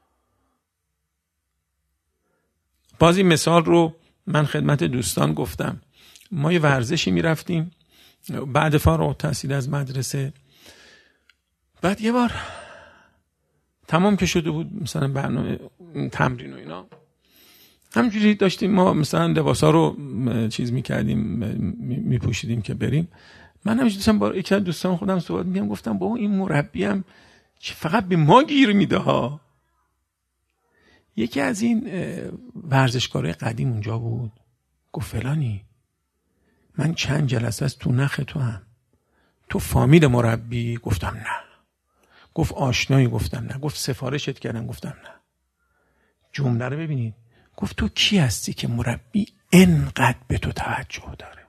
باز این مثال رو من خدمت دوستان گفتم. ما یه ورزشی میرفتیم بعد فارغ التحصیل از مدرسه، بعد یه بار تمام که شده بود مثلا برنامه تمرین و اینا، همجوری داشتیم ما مثلا لباسا رو چیز میکردیم میپوشیدیم که بریم. من همجوری داشتم با یکی از دوستان خودم صحبت میکردم، گفتم بابا این مربی هم فقط به ما گیر میده ها. یکی از این ورزشکارای قدیم اونجا بود، گفت فلانی من چند جلسه از تو نخ تو هم، تو فامیل مربی؟ گفتم نه. گفت آشنایی؟ گفتم نه. گفت سفارشت کردم؟ گفتم نه. جمله رو ببینید، گفت تو کی هستی که مربی انقدر به تو توجه داره؟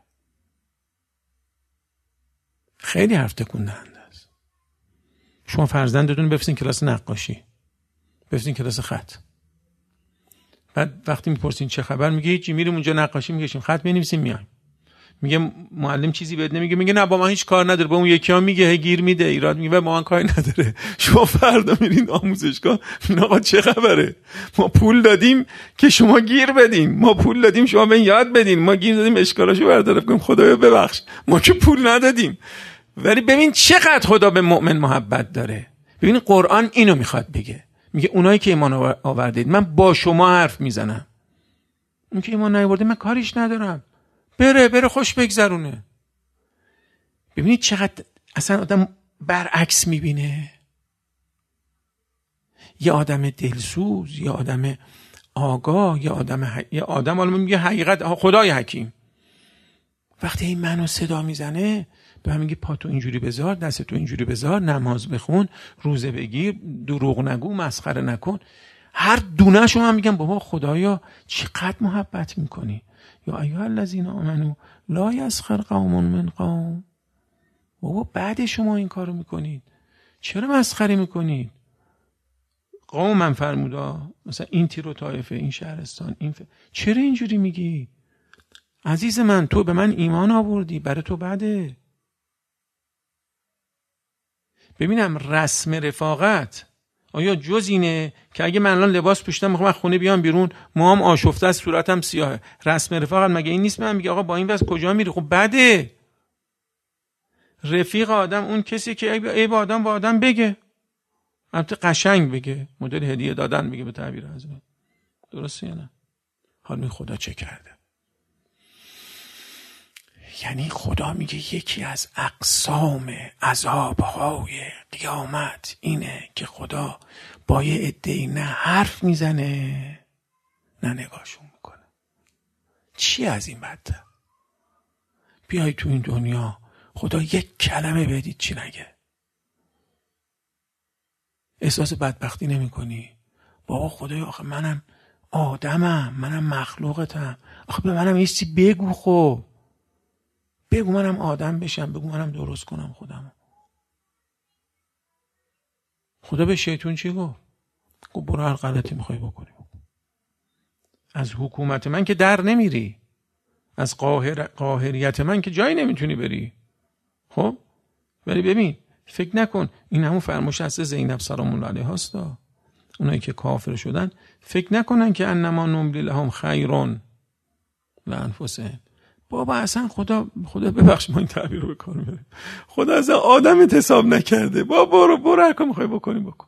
خیلی حرف تکون دهنده است. شما فرزندتون بفرستین کلاس نقاشی، بفرستین کلاس خط، بعد وقتی میپرسین چه خبر میگه هیچی، میریم اونجا نقاشی میکشیم، خط می‌نویسیم میایم. میگه معلم چیزی بهت نمیگه؟ میگه نه با من هیچ کار نداره، با اون یکی ها میگه گیر میده ایراد میگه با من کاری نداره. شما فردا میرین آموزشگاه، آقا چه خبره؟ ما پول دادیم که شما گیر بدین، ما پول دادیم شما بهین یاد بدین، ما گیر دادیم اشکالاشو برطرف کنیم، خدایا ببخش ما که پول ندادیم. ولی ببین چقدر خدا به مؤمن محبت داره. ببین قرآن اینو میخواد بگه، میگه اونایی که ایمان آوردید من با شما حرف میزنم، اون که ایمان نیاورده من کاریش ندارم، بره بره خوش بگذرونه. ببینید چقدر اصلا آدم برعکس میبینه. یه آدم دلسوز، یه آدم آگاه، یه آدم ح... یه آدم حالا میگه حقیقت خدای حکیم، وقتی این منو صدا میزنه به من میگه پاتو اینجوری بذار، دستتو اینجوری بذار، نماز بخون، روزه بگیر، دروغ نگو، مسخره نکن، هر دونه شما هم میگم بابا خدایا چقدر محبت میکنی. یا ایها الذین آمنو لا یسخر قوم من قوم. بابا بعد شما این کارو میکنید چرا مسخره میکنید؟ قوم من فرمودا مثلا این تیر و طایفه، این شهرستان، این ف... چرا اینجوری میگی؟ عزیز من تو به من ایمان آوردی، برای تو بعده. ببینم رسم رفاقت آیا جز اینه که اگه من الان لباس پوشیدم میخوام از خونه بیام بیرون، موام آشفته است، صورتم سیاهه، رسم رفاقت مگه این نیست؟ من میگه آقا با این واسه کجا میری؟ خب بده. رفیق آدم اون کسی که ای با آدم با آدم بگه، البته قشنگ بگه، مدل هدیه دادن بگه به تعبیر حضرت، درسته یا نه؟ حالا خدا چه کرده؟ یعنی خدا میگه یکی از اقسام عذابهای قیامت اینه که خدا با یه عده‌ای نه حرف میزنه نه نگاهشون میکنه. چی از این بدتر؟ بیای تو این دنیا خدا یک کلمه بدید چی نگه؟ احساس بدبختی نمی کنی؟ بابا خدایا آخه منم آدمم، منم مخلوقتم، آخه به منم یه چیزی بگو، خب بگو منم آدم بشم، بگو منم درست کنم خودمو. خدا به شیطون چی گفت؟ گفت برو هر غلطی میخوای بکنی. از حکومت من که در نمیری، از قاهر قاهریت من که جایی نمیتونی بری. خب ولی ببین فکر نکن این همون فرمایش از زینب سلام الله علیها است. اونایی که کافر شدن فکر نکنن که انما نملی لهم خیرون لانفسهم. بابا اصلا خدا خدا ببخش ما این تعبیر رو به کار میبریم، خدا اصلا آدمت حساب نکرده. بابا برو برو هر کاری میخوای بکنی بکن.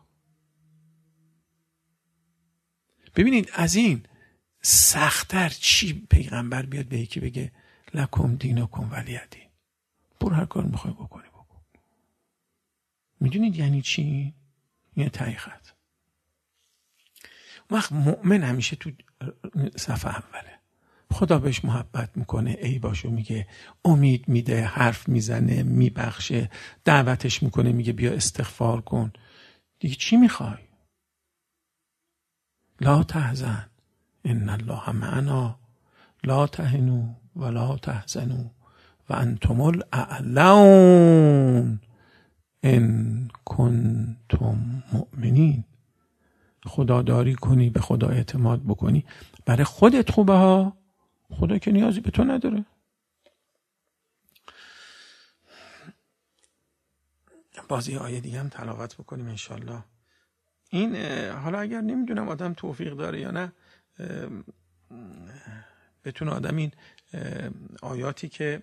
ببینید از این سخت‌تر چی پیغمبر بیاد به یکی بگه لکم دینکم ولی دین، برو هر کاری میخوای بکنی بکن. میدونید یعنی چی؟ یعنی تایخت. وقت مؤمن همیشه تو صفحه اوله، خدا بهش محبت میکنه، ای باشو میگه، امید میده، حرف میزنه، میبخشه، دعوتش میکنه، میگه بیا استغفار کن. دیگه چی میخوای؟ لا تحزن ان الله معنا لا تهنوا ولا تحزنوا وانتم الاعلون ان کنتم مؤمنین. خداداری کنی، به خدا اعتماد بکنی، برای خودت خوبه ها، خدا که نیازی به تو نداره. باز یه آیه دیگه هم تلاوت بکنیم انشالله. این حالا اگر نمیدونم آدم توفیق داره یا نه، بتونه آدم این آیاتی که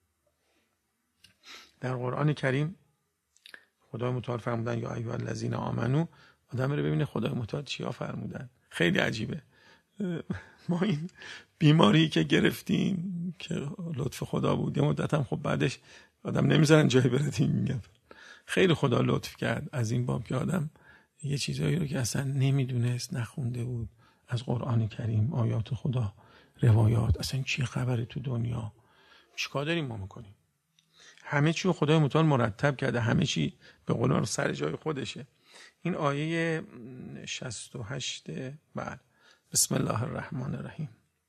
در قرآن کریم خدای متعال فرمودن یا ایها الذین آمنو، آدم رو ببینه خدای متعال چیا فرمودن. خیلی عجیبه. ما این بیماری که گرفتیم که لطف خدا بود، یه مدت هم خب بعدش آدم نمیذارن جایی بره این میگن. خیلی خدا لطف کرد از این باب که آدم یه چیزایی رو که اصلا نمیدونست، نخونده بود، از قرآن کریم، آیات خدا، روایات، اصلا چی خبره تو دنیا، چیکار داریم ما میکنیم. همه چی رو خدای متعال مرتب کرده، همه چی به قولن سر جای خودشه. این آیه شصت و هشت بعد بسم الله الرحمن الرحیم.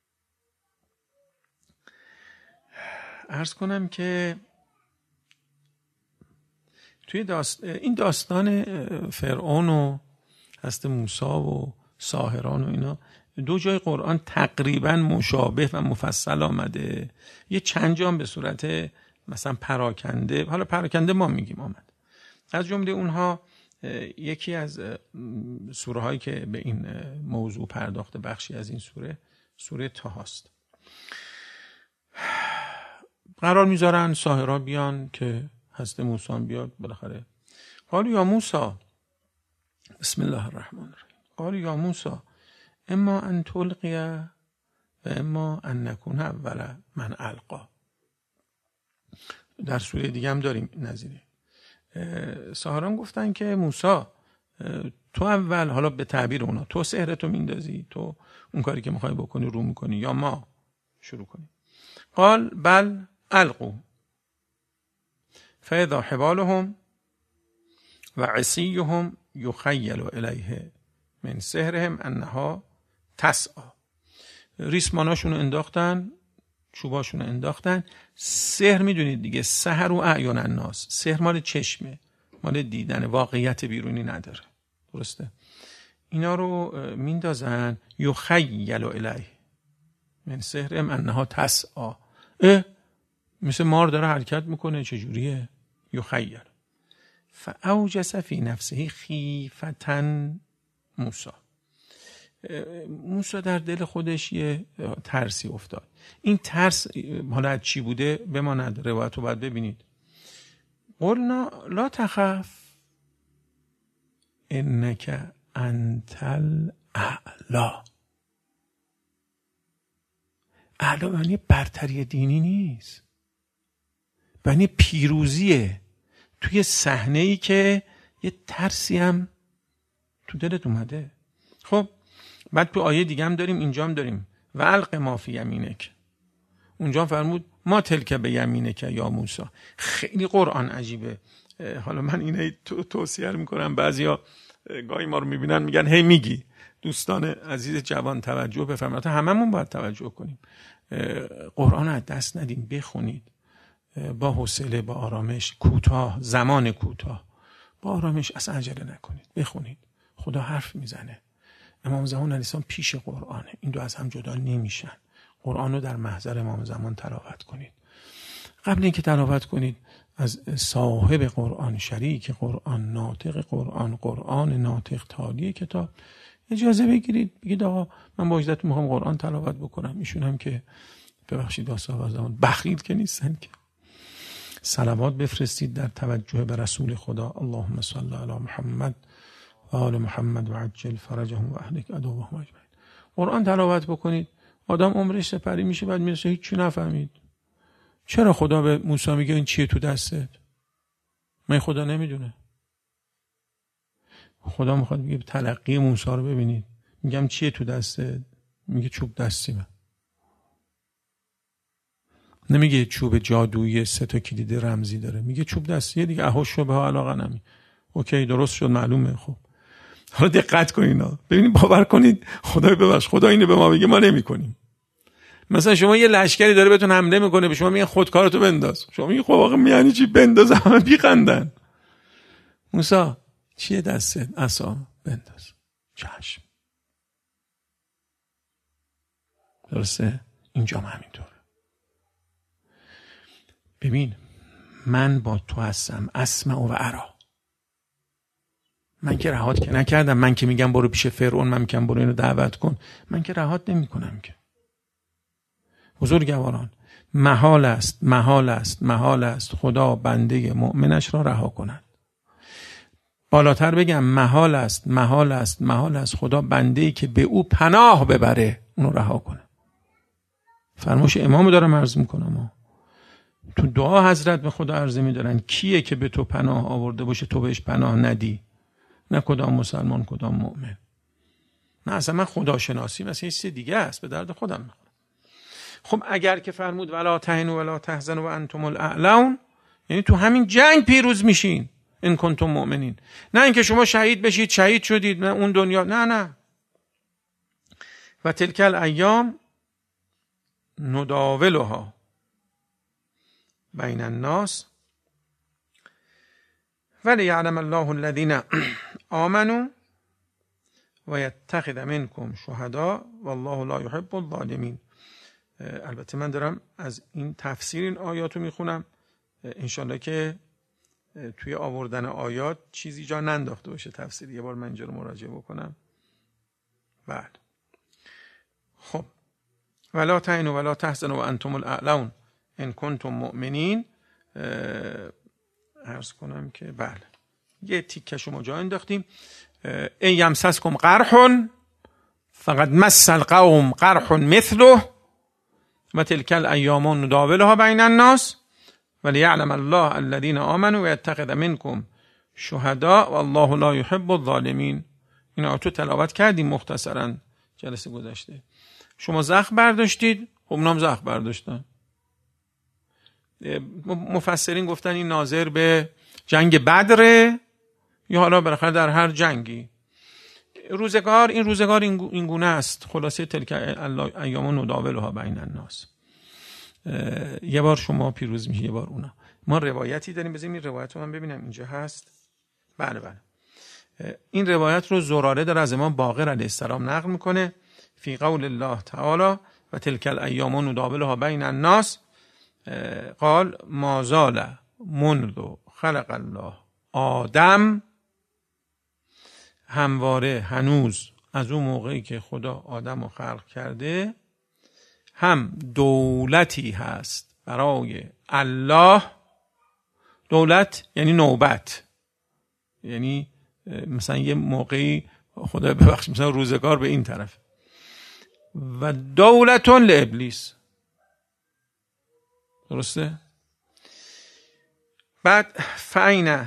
عرض کنم که توی داست... این داستان فرعون و هست موسی و ساحران و اینا دو جای قرآن تقریبا مشابه و مفصل آمده، یه چند جام به صورت مثلا پراکنده، حالا پراکنده ما میگیم آمد. از جمله اونها یکی از سوره هایی که به این موضوع پرداخته، بخشی از این سوره، سوره طه است. قرار میذارن ساحرها بیان که هست موسی بیاد بالاخره. قالوا یا موسی، بسم الله الرحمن الرحیم، قالوا یا موسی اما ان تلقی و اما ان نکون اول من القا. در سوره دیگه هم داریم نظیره. ساحران گفتن که موسی تو اول، حالا به تعبیر اونا، تو سحرتو میندازی، تو اون کاری که میخوای بکنی رو میکنی، یا ما شروع کنیم. قال بل القوا فاذا حبالهم و عصیهم یخیل الیه من سحرهم انها تسعی. ریسماناشون انداختن، چوباشون انداختن. سحر میدونید دیگه، سحر و اعین الناس، سحر مال چشمه، مال دیدن، واقعیت بیرونی نداره، درسته؟ اینا رو میندازن، یخیل الیه من سحرهم انها تسعی. اه مثل مار داره حرکت میکنه، چجوریه؟ یخیل. فاوجس فی نفسه خیفة موسی. موسی در دل خودش یه ترسی افتاد. این ترس حالا از چی بوده بماند، روایت رو باید ببینید. قلنا لا تخف انک انت الاعلی. اعلی معنی برتری دینی نیست، معنی پیروزیه توی صحنه‌ای که یه ترسی هم تو دلت اومده. خب بعد تو آیه دیگه هم داریم، اینجا هم داریم و الق ما فی یمینک. اونجا فرمود ما تلک به یمینک یا موسی. خیلی قرآن عجیبه. حالا من اینه تو توصیه میکنم، بعضیا گاهی ما رو میبینن میگن هی میگی. دوستان عزیز جوان توجه بفرمایید، هممون باید توجه کنیم. قرآن از دست ندیم، بخونید با حوصله، با آرامش، کوتاه، زمان کوتاه، با آرامش، اصلا عجله نکنید، بخونید. خدا حرف میزنه. امام زمان علیه السلام پیش قرآنه، این دو از هم جدا نمیشن. قرآن رو در محضر امام زمان تلاوت کنید. قبل اینکه تلاوت کنید از صاحب قرآن، شریک قرآن، ناطق قرآن، قرآن ناطق تالی کتاب اجازه بگیرید، بگید آقا من با اجازهتون میخوام قرآن تلاوت بکنم. ایشون هم که ببخشید صاحب زمان بخیل که نیستن که صلوات بفرستید در توجه به رسول خدا. اللهم صل علی محمد و آل محمد و عجل فرجهم و اهلک عدوهم اجمعین. قرآن تلاوت بکنید، آدم عمرش سپری میشه، بعد میرسه هیچ چی نفهمید. چرا خدا به موسی میگه این چیه تو دستت؟ من خدا نمیدونه. خدا میخواد میگه تلقی موسی رو ببینید. میگم چیه تو دستت؟ میگه چوب دستی من. نمیگه چوب جادویی سه تا کلید رمزی داره، میگه چوب دستیه دیگه. اهوشو به علاقه نمی. اوکی درست شد، معلومه. خب حالا دقت کنین ها، ببینید، باور کنید، خدای ببخش، خدا اینو به ما میگه ما نمیکنیم. مثلا شما یه لشکری داره بهتون حمله میکنه، به شما میگن خودکارتو بنداز، شما میگی خب واقعا یعنی چی بنداز؟ همه بیخندن. موسی چیه دستت؟ عصا. بنداز. چشم. درسته؟ اینجا هم همینطوره. ببین من با تو هستم، اسمع و ارا. من که رهات که نکردم. من که میگم برو پیش فرعون، من میگم برو اینو دعوت کن، من که رهات نمی کنم که. بزرگواران، محال است محال است محال است خدا بنده مؤمنش را رها کند. بالاتر بگم محال است محال است محال است خدا بنده‌ای که به او پناه ببره اونو رها کنه. فرمایش امامو دارم عرض میکنم. تو دعا حضرت به خدا عرضه میدارن کیه که به تو پناه آورده باشه تو بهش پناه ندی؟ نه کدام مسلمان کدام مؤمن. نه اصلا من خدا شناسی مثلا یه چیز دیگه است، به درد خودم میخوره. خب اگر که فرمود ولا تهنوا ولا تحزنوا وانتم الاعلون، یعنی تو همین جنگ پیروز میشین ان کنتم مؤمنین. نه اینکه شما شهید بشید شهید شدید نه اون دنیا، نه نه. و تلک الایام نداولها بین الناس ولیعلم الله الذین آمنوا و یتخذ منکم شهداء والله لا یحب الظالمین. البته من دارم از این تفسیر این آیاتو میخونم، انشالله که توی آوردن آیات چیزی جا ننداخته باشه تفسیر. یه بار من اینجا رو مراجعه بکنم. بله خب ولا تهنوا ولا تحزنوا وانتم الاعلون ان کنتم مؤمنین. عرض کنم که بله یه تیکه شما جا انداختیم. این یمسسکم قرح فقد مس القوم قرح مثله و تلک الایام نداولها بین الناس ولیعلم الله الذین آمنوا و یتخذ منکم شهداء والله لا یحب الظالمین. این آیاتو تلاوت کردیم مختصرا جلسه گذشته. شما زخم برداشتید، خب اونام زخم برداشتن. مفسرین گفتن این ناظر به جنگ بدره یا حالا بالاخره در هر جنگی. روزگار این روزگار این گونه است. خلاصه تلک ایام نداولها بین الناس. یه بار شما پیروز میشه یه بار اونا. ما روایتی داریم، بذاریم این روایت رو من ببینم اینجا هست. بله بله این روایت رو زراره در از امام باقر علیه السلام نقل میکنه فی قول الله تعالی و تلک الایام نداولها بین الناس قال ما زال منذ خلق الله آدم. همواره هنوز از اون موقعی که خدا آدم رو خلق کرده هم دولتی هست برای الله. دولت یعنی نوبت، یعنی مثلا یه موقعی خدا ببخش مثلا روزگار به این طرف. و دولتون لابلیس. درسته؟ بعد فعین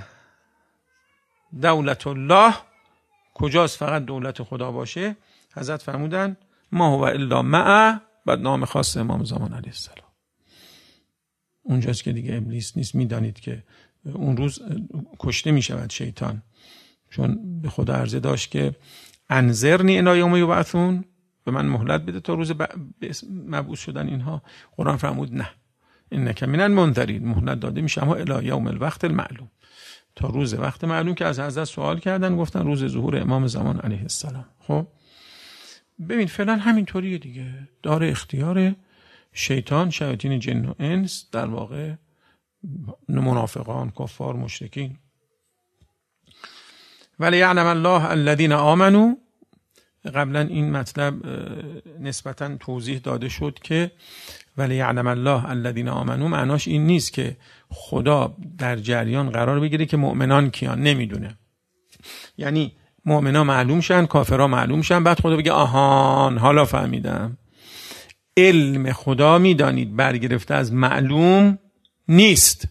دولت الله، کجاست فقط دولت خدا باشه؟ حضرت فرمودن ما هو الا معه، بعد نام خاص امام زمان علیه السلام. اونجاست که دیگه ابلیس نیست. میدانید که اون روز کشته میشود شیطان، چون به خدا عرضه داشت که انذرنی الی یوم یبعثون، به من مهلت بده تا روز مبعوث شدن اینها. قرآن فرمود نه انک من المنذرین، مهلت داده میشه اما الی یوم الوقت المعلوم، تا روز وقت معلوم که از حضرت سوال کردن گفتن روز ظهور امام زمان علیه السلام. خب ببین فعلا همینطوریه دیگه، داره اختیار شیطان، شیاطین جن و انس، در واقع منافقان، کفار، مشرکین. ولی یعلم الله الذین آمنوا. قبلا این مطلب نسبتا توضیح داده شد که ولی یعلم الله الذین آمنوا معناش این نیست که خدا در جریان قرار بگیره که مؤمنان کیان، نمیدونه. یعنی مؤمنان معلوم شن، کافرها معلوم شن، بعد خدا بگه آهان حالا فهمیدم. علم خدا میدانید برگرفته از معلوم نیست.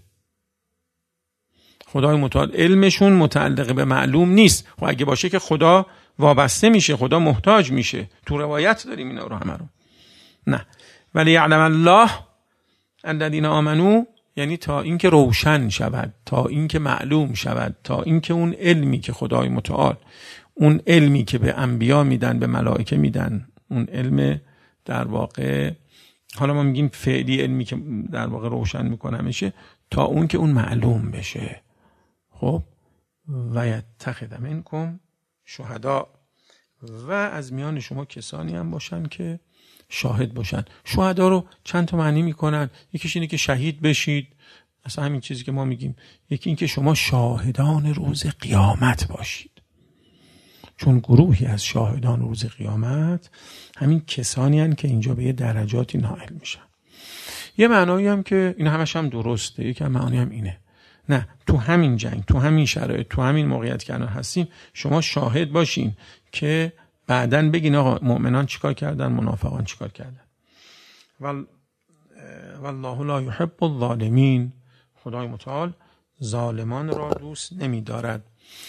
خدای متعال علمشون متعلق به معلوم نیست. خب اگه باشه که خدا وابسته میشه، خدا محتاج میشه. تو روایت داریم اینا رو همه رو. نه ولی یعلم الله الذین آمنوا، یعنی تا اینکه روشن شود، تا اینکه معلوم شود، تا اینکه اون علمی که خدای متعال، اون علمی که به انبیا میدن، به ملائکه میدن، اون علم در واقع حالا ما میگیم فعلی، علمی که در واقع روشن میکنه میشه، تا اون که اون معلوم بشه. خب و یتخذ منکم شهدا، و از میان شما کسانی هم باشن که شاهد باشن. شهدا رو چند تا معنی میکنن. یکیش اینه که شهید بشید، اصلا همین چیزی که ما میگیم. یکی این که شما شاهدان روز قیامت باشید، چون گروهی از شاهدان روز قیامت همین کسانی هستند که اینجا به یه درجاتی نائل میشن. یه معنایی هم که این همش هم درسته، یکی معنی هم اینه، نه تو همین جنگ، تو همین شرایط، تو همین موقعیت که الان هستیم شما شاهد باشین که بعدن بگین آقا مؤمنان چیکار کردن، منافقان چیکار کردن. وال والله لا یحب الظالمین، خدای متعال ظالمان را دوست نمی دارد.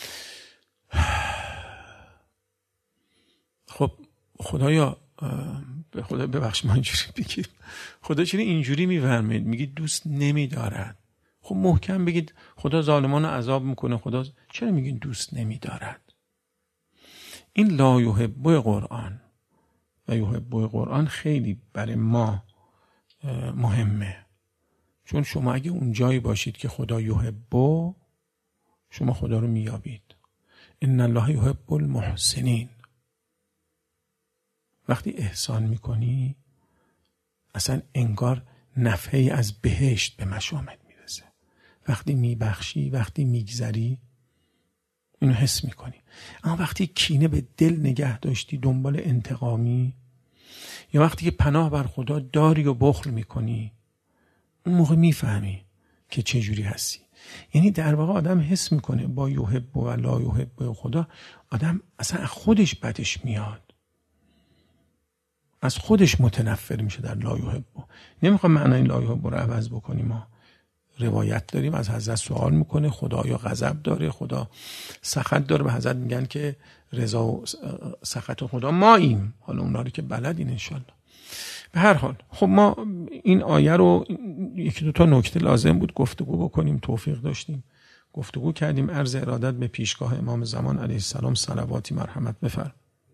خب خدایا به خدا ببخش ما اینجوری بگید، خدا چرا اینجوری میفرمید میگید دوست نمی دارد؟ خب محکم بگید خدا ظالمان رو عذاب میکنه، خدا چرا میگین دوست نمی دارد؟ این لا یحب قرآن و یحب قرآن خیلی برای ما مهمه، چون شما اگه اون جایی باشید که خدا یحب، شما خدا رو میابید. ان الله یحب المحسنین. وقتی احسان میکنی اصلا انگار نفعی از بهشت به مشامت میرسه. وقتی میبخشی، وقتی میگذری، اینو حس میکنی. اما وقتی کینه به دل نگه داشتی، دنبال انتقامی، یا وقتی که پناه بر خدا داری و بخل میکنی، اون موقع میفهمی که چه جوری هستی. یعنی در واقع آدم حس میکنه با یحب و لا یحب خدا، آدم اصلا خودش بدش میاد، از خودش متنفر میشه در لا یحب. نمیخوام معنای لا یحب رو عوض بکنیم. ما روایت داریم از حضرت سوال میکنه خدا یا غضب داره، خدا سخط داره؟ به حضرت میگن که رضا و سخط خدا ماییم. حالا اونا رو که بلدین انشالله. به هر حال خب ما این آیه رو یکی دو تا نکته لازم بود گفتگو بکنیم، توفیق داشتیم گفتگو کردیم. عرض ارادت به پیشگاه امام زمان علیه السلام صلواتی مرحمت بفرم.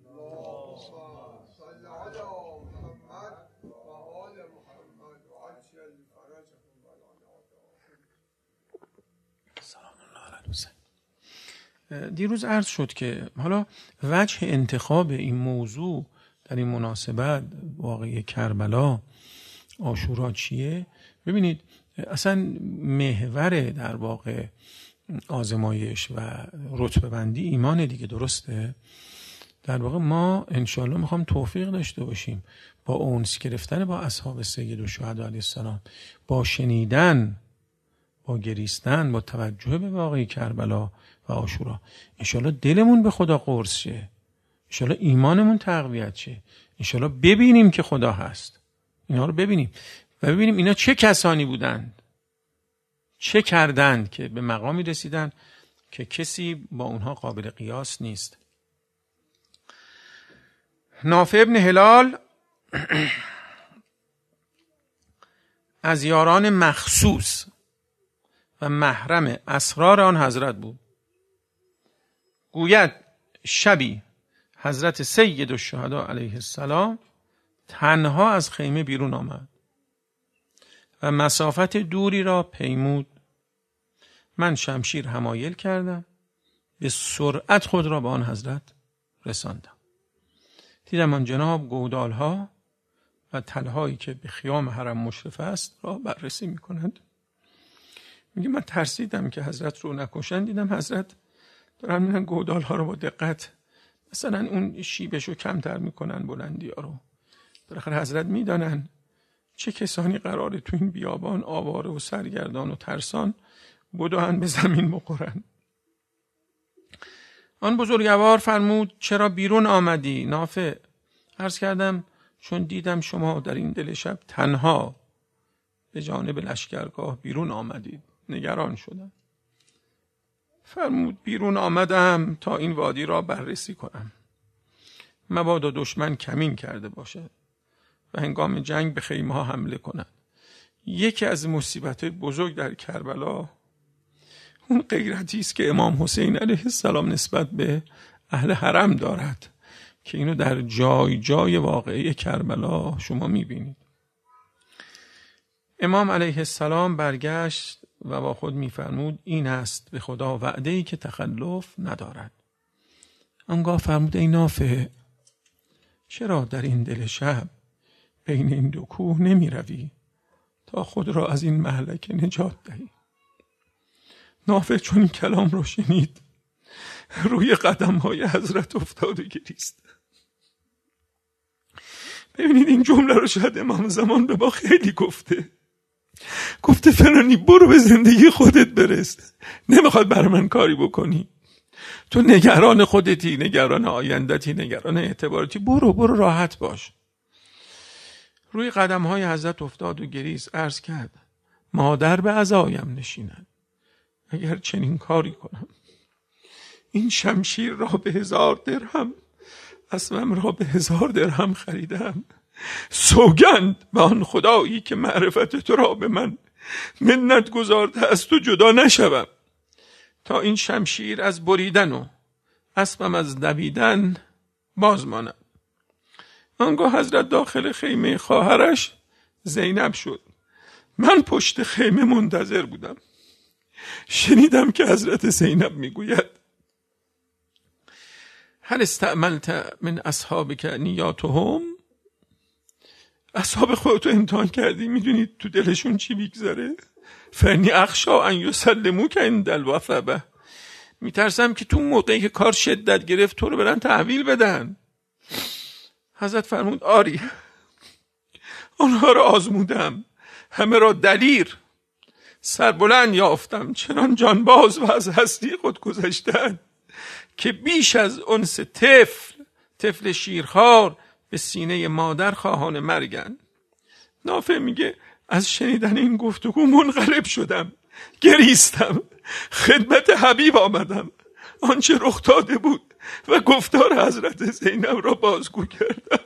دیروز عرض شد که حالا وجه انتخاب این موضوع در این مناسبت واقعی کربلا عاشورا چیه؟ ببینید اصلا محور در واقع آزمایش و رتبه بندی ایمان دیگه، درسته؟ در واقع ما انشالله میخوام توفیق داشته باشیم با اونس گرفتن با اصحاب سید الشهدا علیه السلام، با شنیدن، با گریستن، با توجه به واقعی کربلا و عاشورا، انشالله دلمون به خدا قرص شه، انشالله ایمانمون تقویت شه، انشالله ببینیم که خدا هست. اینا رو ببینیم و ببینیم اینا چه کسانی بودند، چه کردند که به مقامی رسیدن که کسی با اونها قابل قیاس نیست. نافع ابن هلال از یاران مخصوص و محرم اسرار آن حضرت بود. گوید شبی حضرت سید الشهدا علیه السلام تنها از خیمه بیرون آمد و مسافت دوری را پیمود. من شمشیر حمایل کردم، به سرعت خود را به آن حضرت رساندم. دیدم آن جناب گودالها و تلهایی که به خیام حرم مشرف است را بررسی می کنند. میگه من ترسیدم که حضرت رو نکشن، دیدم حضرت دارن میرن گودالها رو با دقت مثلا اون شیبش رو کمتر میکنن، بلندی ها رو. بالاخره حضرت میدانن چه کسانی قراره تو این بیابان آواره و سرگردان و ترسان بدوهن به زمین بخورن. آن بزرگوار فرمود چرا بیرون آمدی نافع؟ عرض کردم چون دیدم شما در این دل شب تنها به جانب لشکرگاه بیرون آمدید، نگران شدم. فرمود بیرون آمدم تا این وادی را بررسی کنم، مبادا دشمن کمین کرده باشد و هنگام جنگ به خیمه ها حمله کند. یکی از مصیبت بزرگ در کربلا اون غیرتی است که امام حسین علیه السلام نسبت به اهل حرم دارد که اینو در جای جای واقعی کربلا شما میبینید. امام علیه السلام برگشت و با خود میفرمود این است به خدا وعده‌ای که تخلف ندارد. آنگاه فرمود ای نافع، چرا در این دل شب بین این دو کوه نمی روی تا خود را از این مهلکه نجات دهی؟ نافع چون این کلام را شنید روی قدم های حضرت افتاد و گریست. ببینید این جمله رو شاید امام زمان به ما خیلی گفته. گفته فلانی برو به زندگی خودت برس، نمیخواد برای من کاری بکنی، تو نگران خودتی، نگران آیندتی، نگران اعتبارتی، برو برو راحت باش. روی قدم های حضرت افتاد و گریست. عرض کرد مادر به عزایم نشیند، اگر چنین کاری کنم این شمشیر را به هزار درهم، اسبم را به هزار درهم خریدم، سوگند به آن خدایی که معرفت تو را به من منت گذارده از تو جدا نشوم تا این شمشیر از بریدن و اسبم از دویدن باز مانم. آنگاه حضرت داخل خیمه خواهرش زینب شد. من پشت خیمه منتظر بودم. شنیدم که حضرت زینب میگوید هل استعملت من اصحابک نیاتهم؟ اصحاب خودتو امتحان کردی؟ میدونید تو دلشون چی میگذره؟ فانی اخشا ان یسلموک عند الوثبه، میترسم که تو موقعی که کار شدت گرفت تو رو برن تحویل بدن. حضرت فرمود آری، آنها را آزمودم، همه را دلیر سربلند یافتم، چنان جانباز و از هستی خود گذشتند که بیش از انس طفل طفل شیرخوار به سینه مادر خواهان مرگن. نافع میگه از شنیدن این گفتگو منقلب شدم، گریستم، خدمت حبیب آمدم، آنچه رخ داده بود و گفتار حضرت زینب را بازگو کردم.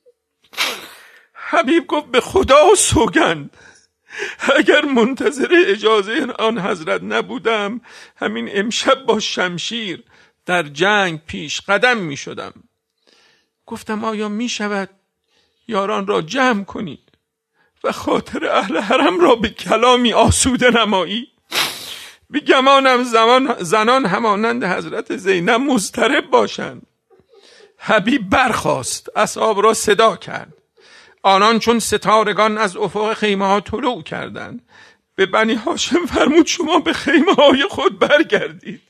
حبیب گفت به خدا سوگند اگر منتظر اجازه آن حضرت نبودم همین امشب با شمشیر در جنگ پیش قدم می شدم. گفتم آیا می شود یاران را جمع کنی و خاطر اهل حرم را به کلامی آسوده نمایی؟ به گمانم زمان زنان همانند حضرت زینب مضطرب باشند. حبیب برخاست، اصحاب را صدا کرد. آنان چون ستارگان از افق خیمه ها طلوع کردند. به بنی هاشم فرمود شما به خیمه های خود برگردید.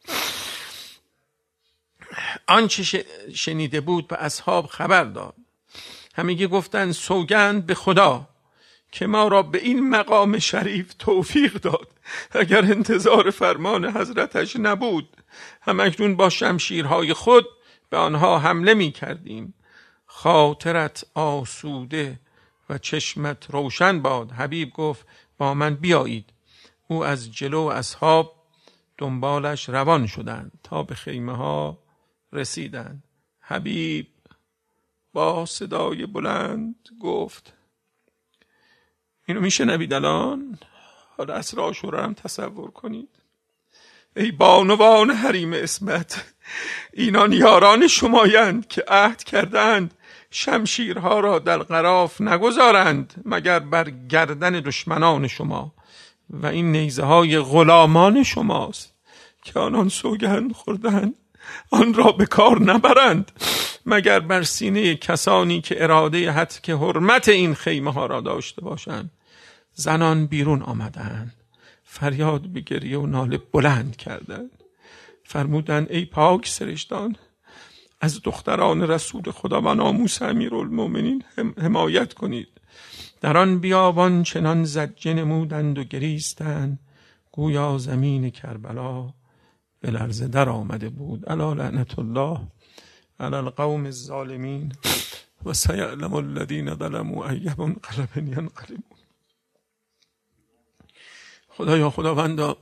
آنچه شنیده بود به اصحاب خبر داد. همگی گفتند سوگند به خدا که ما را به این مقام شریف توفیق داد. اگر انتظار فرمان حضرتش نبود همکنون با شمشیرهای خود به آنها حمله می کردیم. خاطرت آسوده و چشمت روشن باد. حبیب گفت با من بیایید. او از جلو اصحاب دنبالش روان شدند تا به خیمه ها رسیدند. حبیب با صدای بلند گفت، اینو میشنوید الان؟ حالا عصر عاشورا هم تصور کنید. ای بانوان حریم اسمت، اینان یاران شمایند که عهد کردند شمشیرها را در غراف نگذارند مگر بر گردن دشمنان شما و این نیزه های غلامان شماست که آنان سوگند خوردند آن را به کار نبرند مگر بر سینه کسانی که اراده حتک حرمت این خیمه ها را داشته باشند. زنان بیرون آمدند، فریاد به گریه و ناله بلند کردند. فرمودند ای پاک سرشتان، از دختران رسول خدا و ناموس امیرالمومنین حمایت کنید. در آن بیابان چنان زجه نمودند و گریستند گویا زمین کربلا به لرزه در آمده بود. الا لعنت الله علی القوم الظالمین و سیعلم الذین ظلموا ای منقلب ینقلبون. خدایا خداوندا،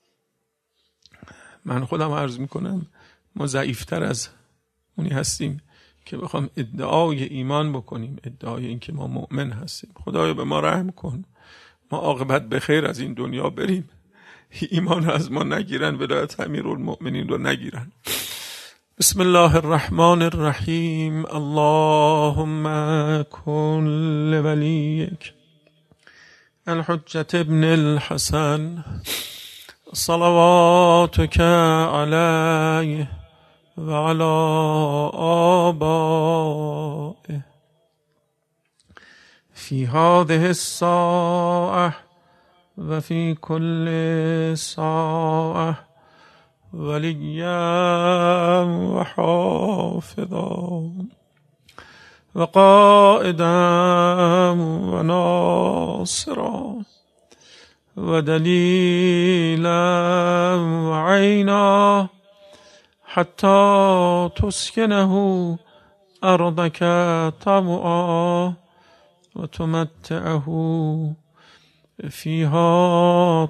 من خودم عرض میکنم ما ضعیفتر از اونی هستیم که بخوام ادعای ایمان بکنیم، ادعای این که ما مؤمن هستیم. خدایا به ما رحم کن، ما عاقبت به خیر از این دنیا بریم، ایمان از ما نگیرن، ولایت امیرالمؤمنین رو نگیرن. بسم الله الرحمن الرحیم. اللهم کن لولیک الحجة ابن الحسن صلواتك علیه وعلى آبائه في هذه الساعة وفي كل ساعة وليا وحافظا وقائدا وناصرا ودليلا وعينا حتى تسكنه أرضك طوعا وتمتعه فیها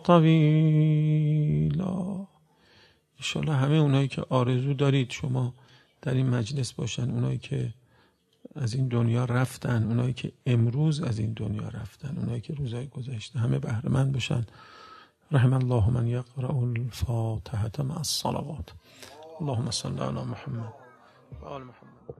طویلا. انشالله همه اونایی که آرزو دارید شما در این مجلس باشن، اونایی که از این دنیا رفتن، اونایی که امروز از این دنیا رفتن، اونایی که روزهای گذشته، همه بهره مند بشن. رحم الله من یقرأ الفاتحة مع الصلوات. اللهم صل علی محمد و آل محمد.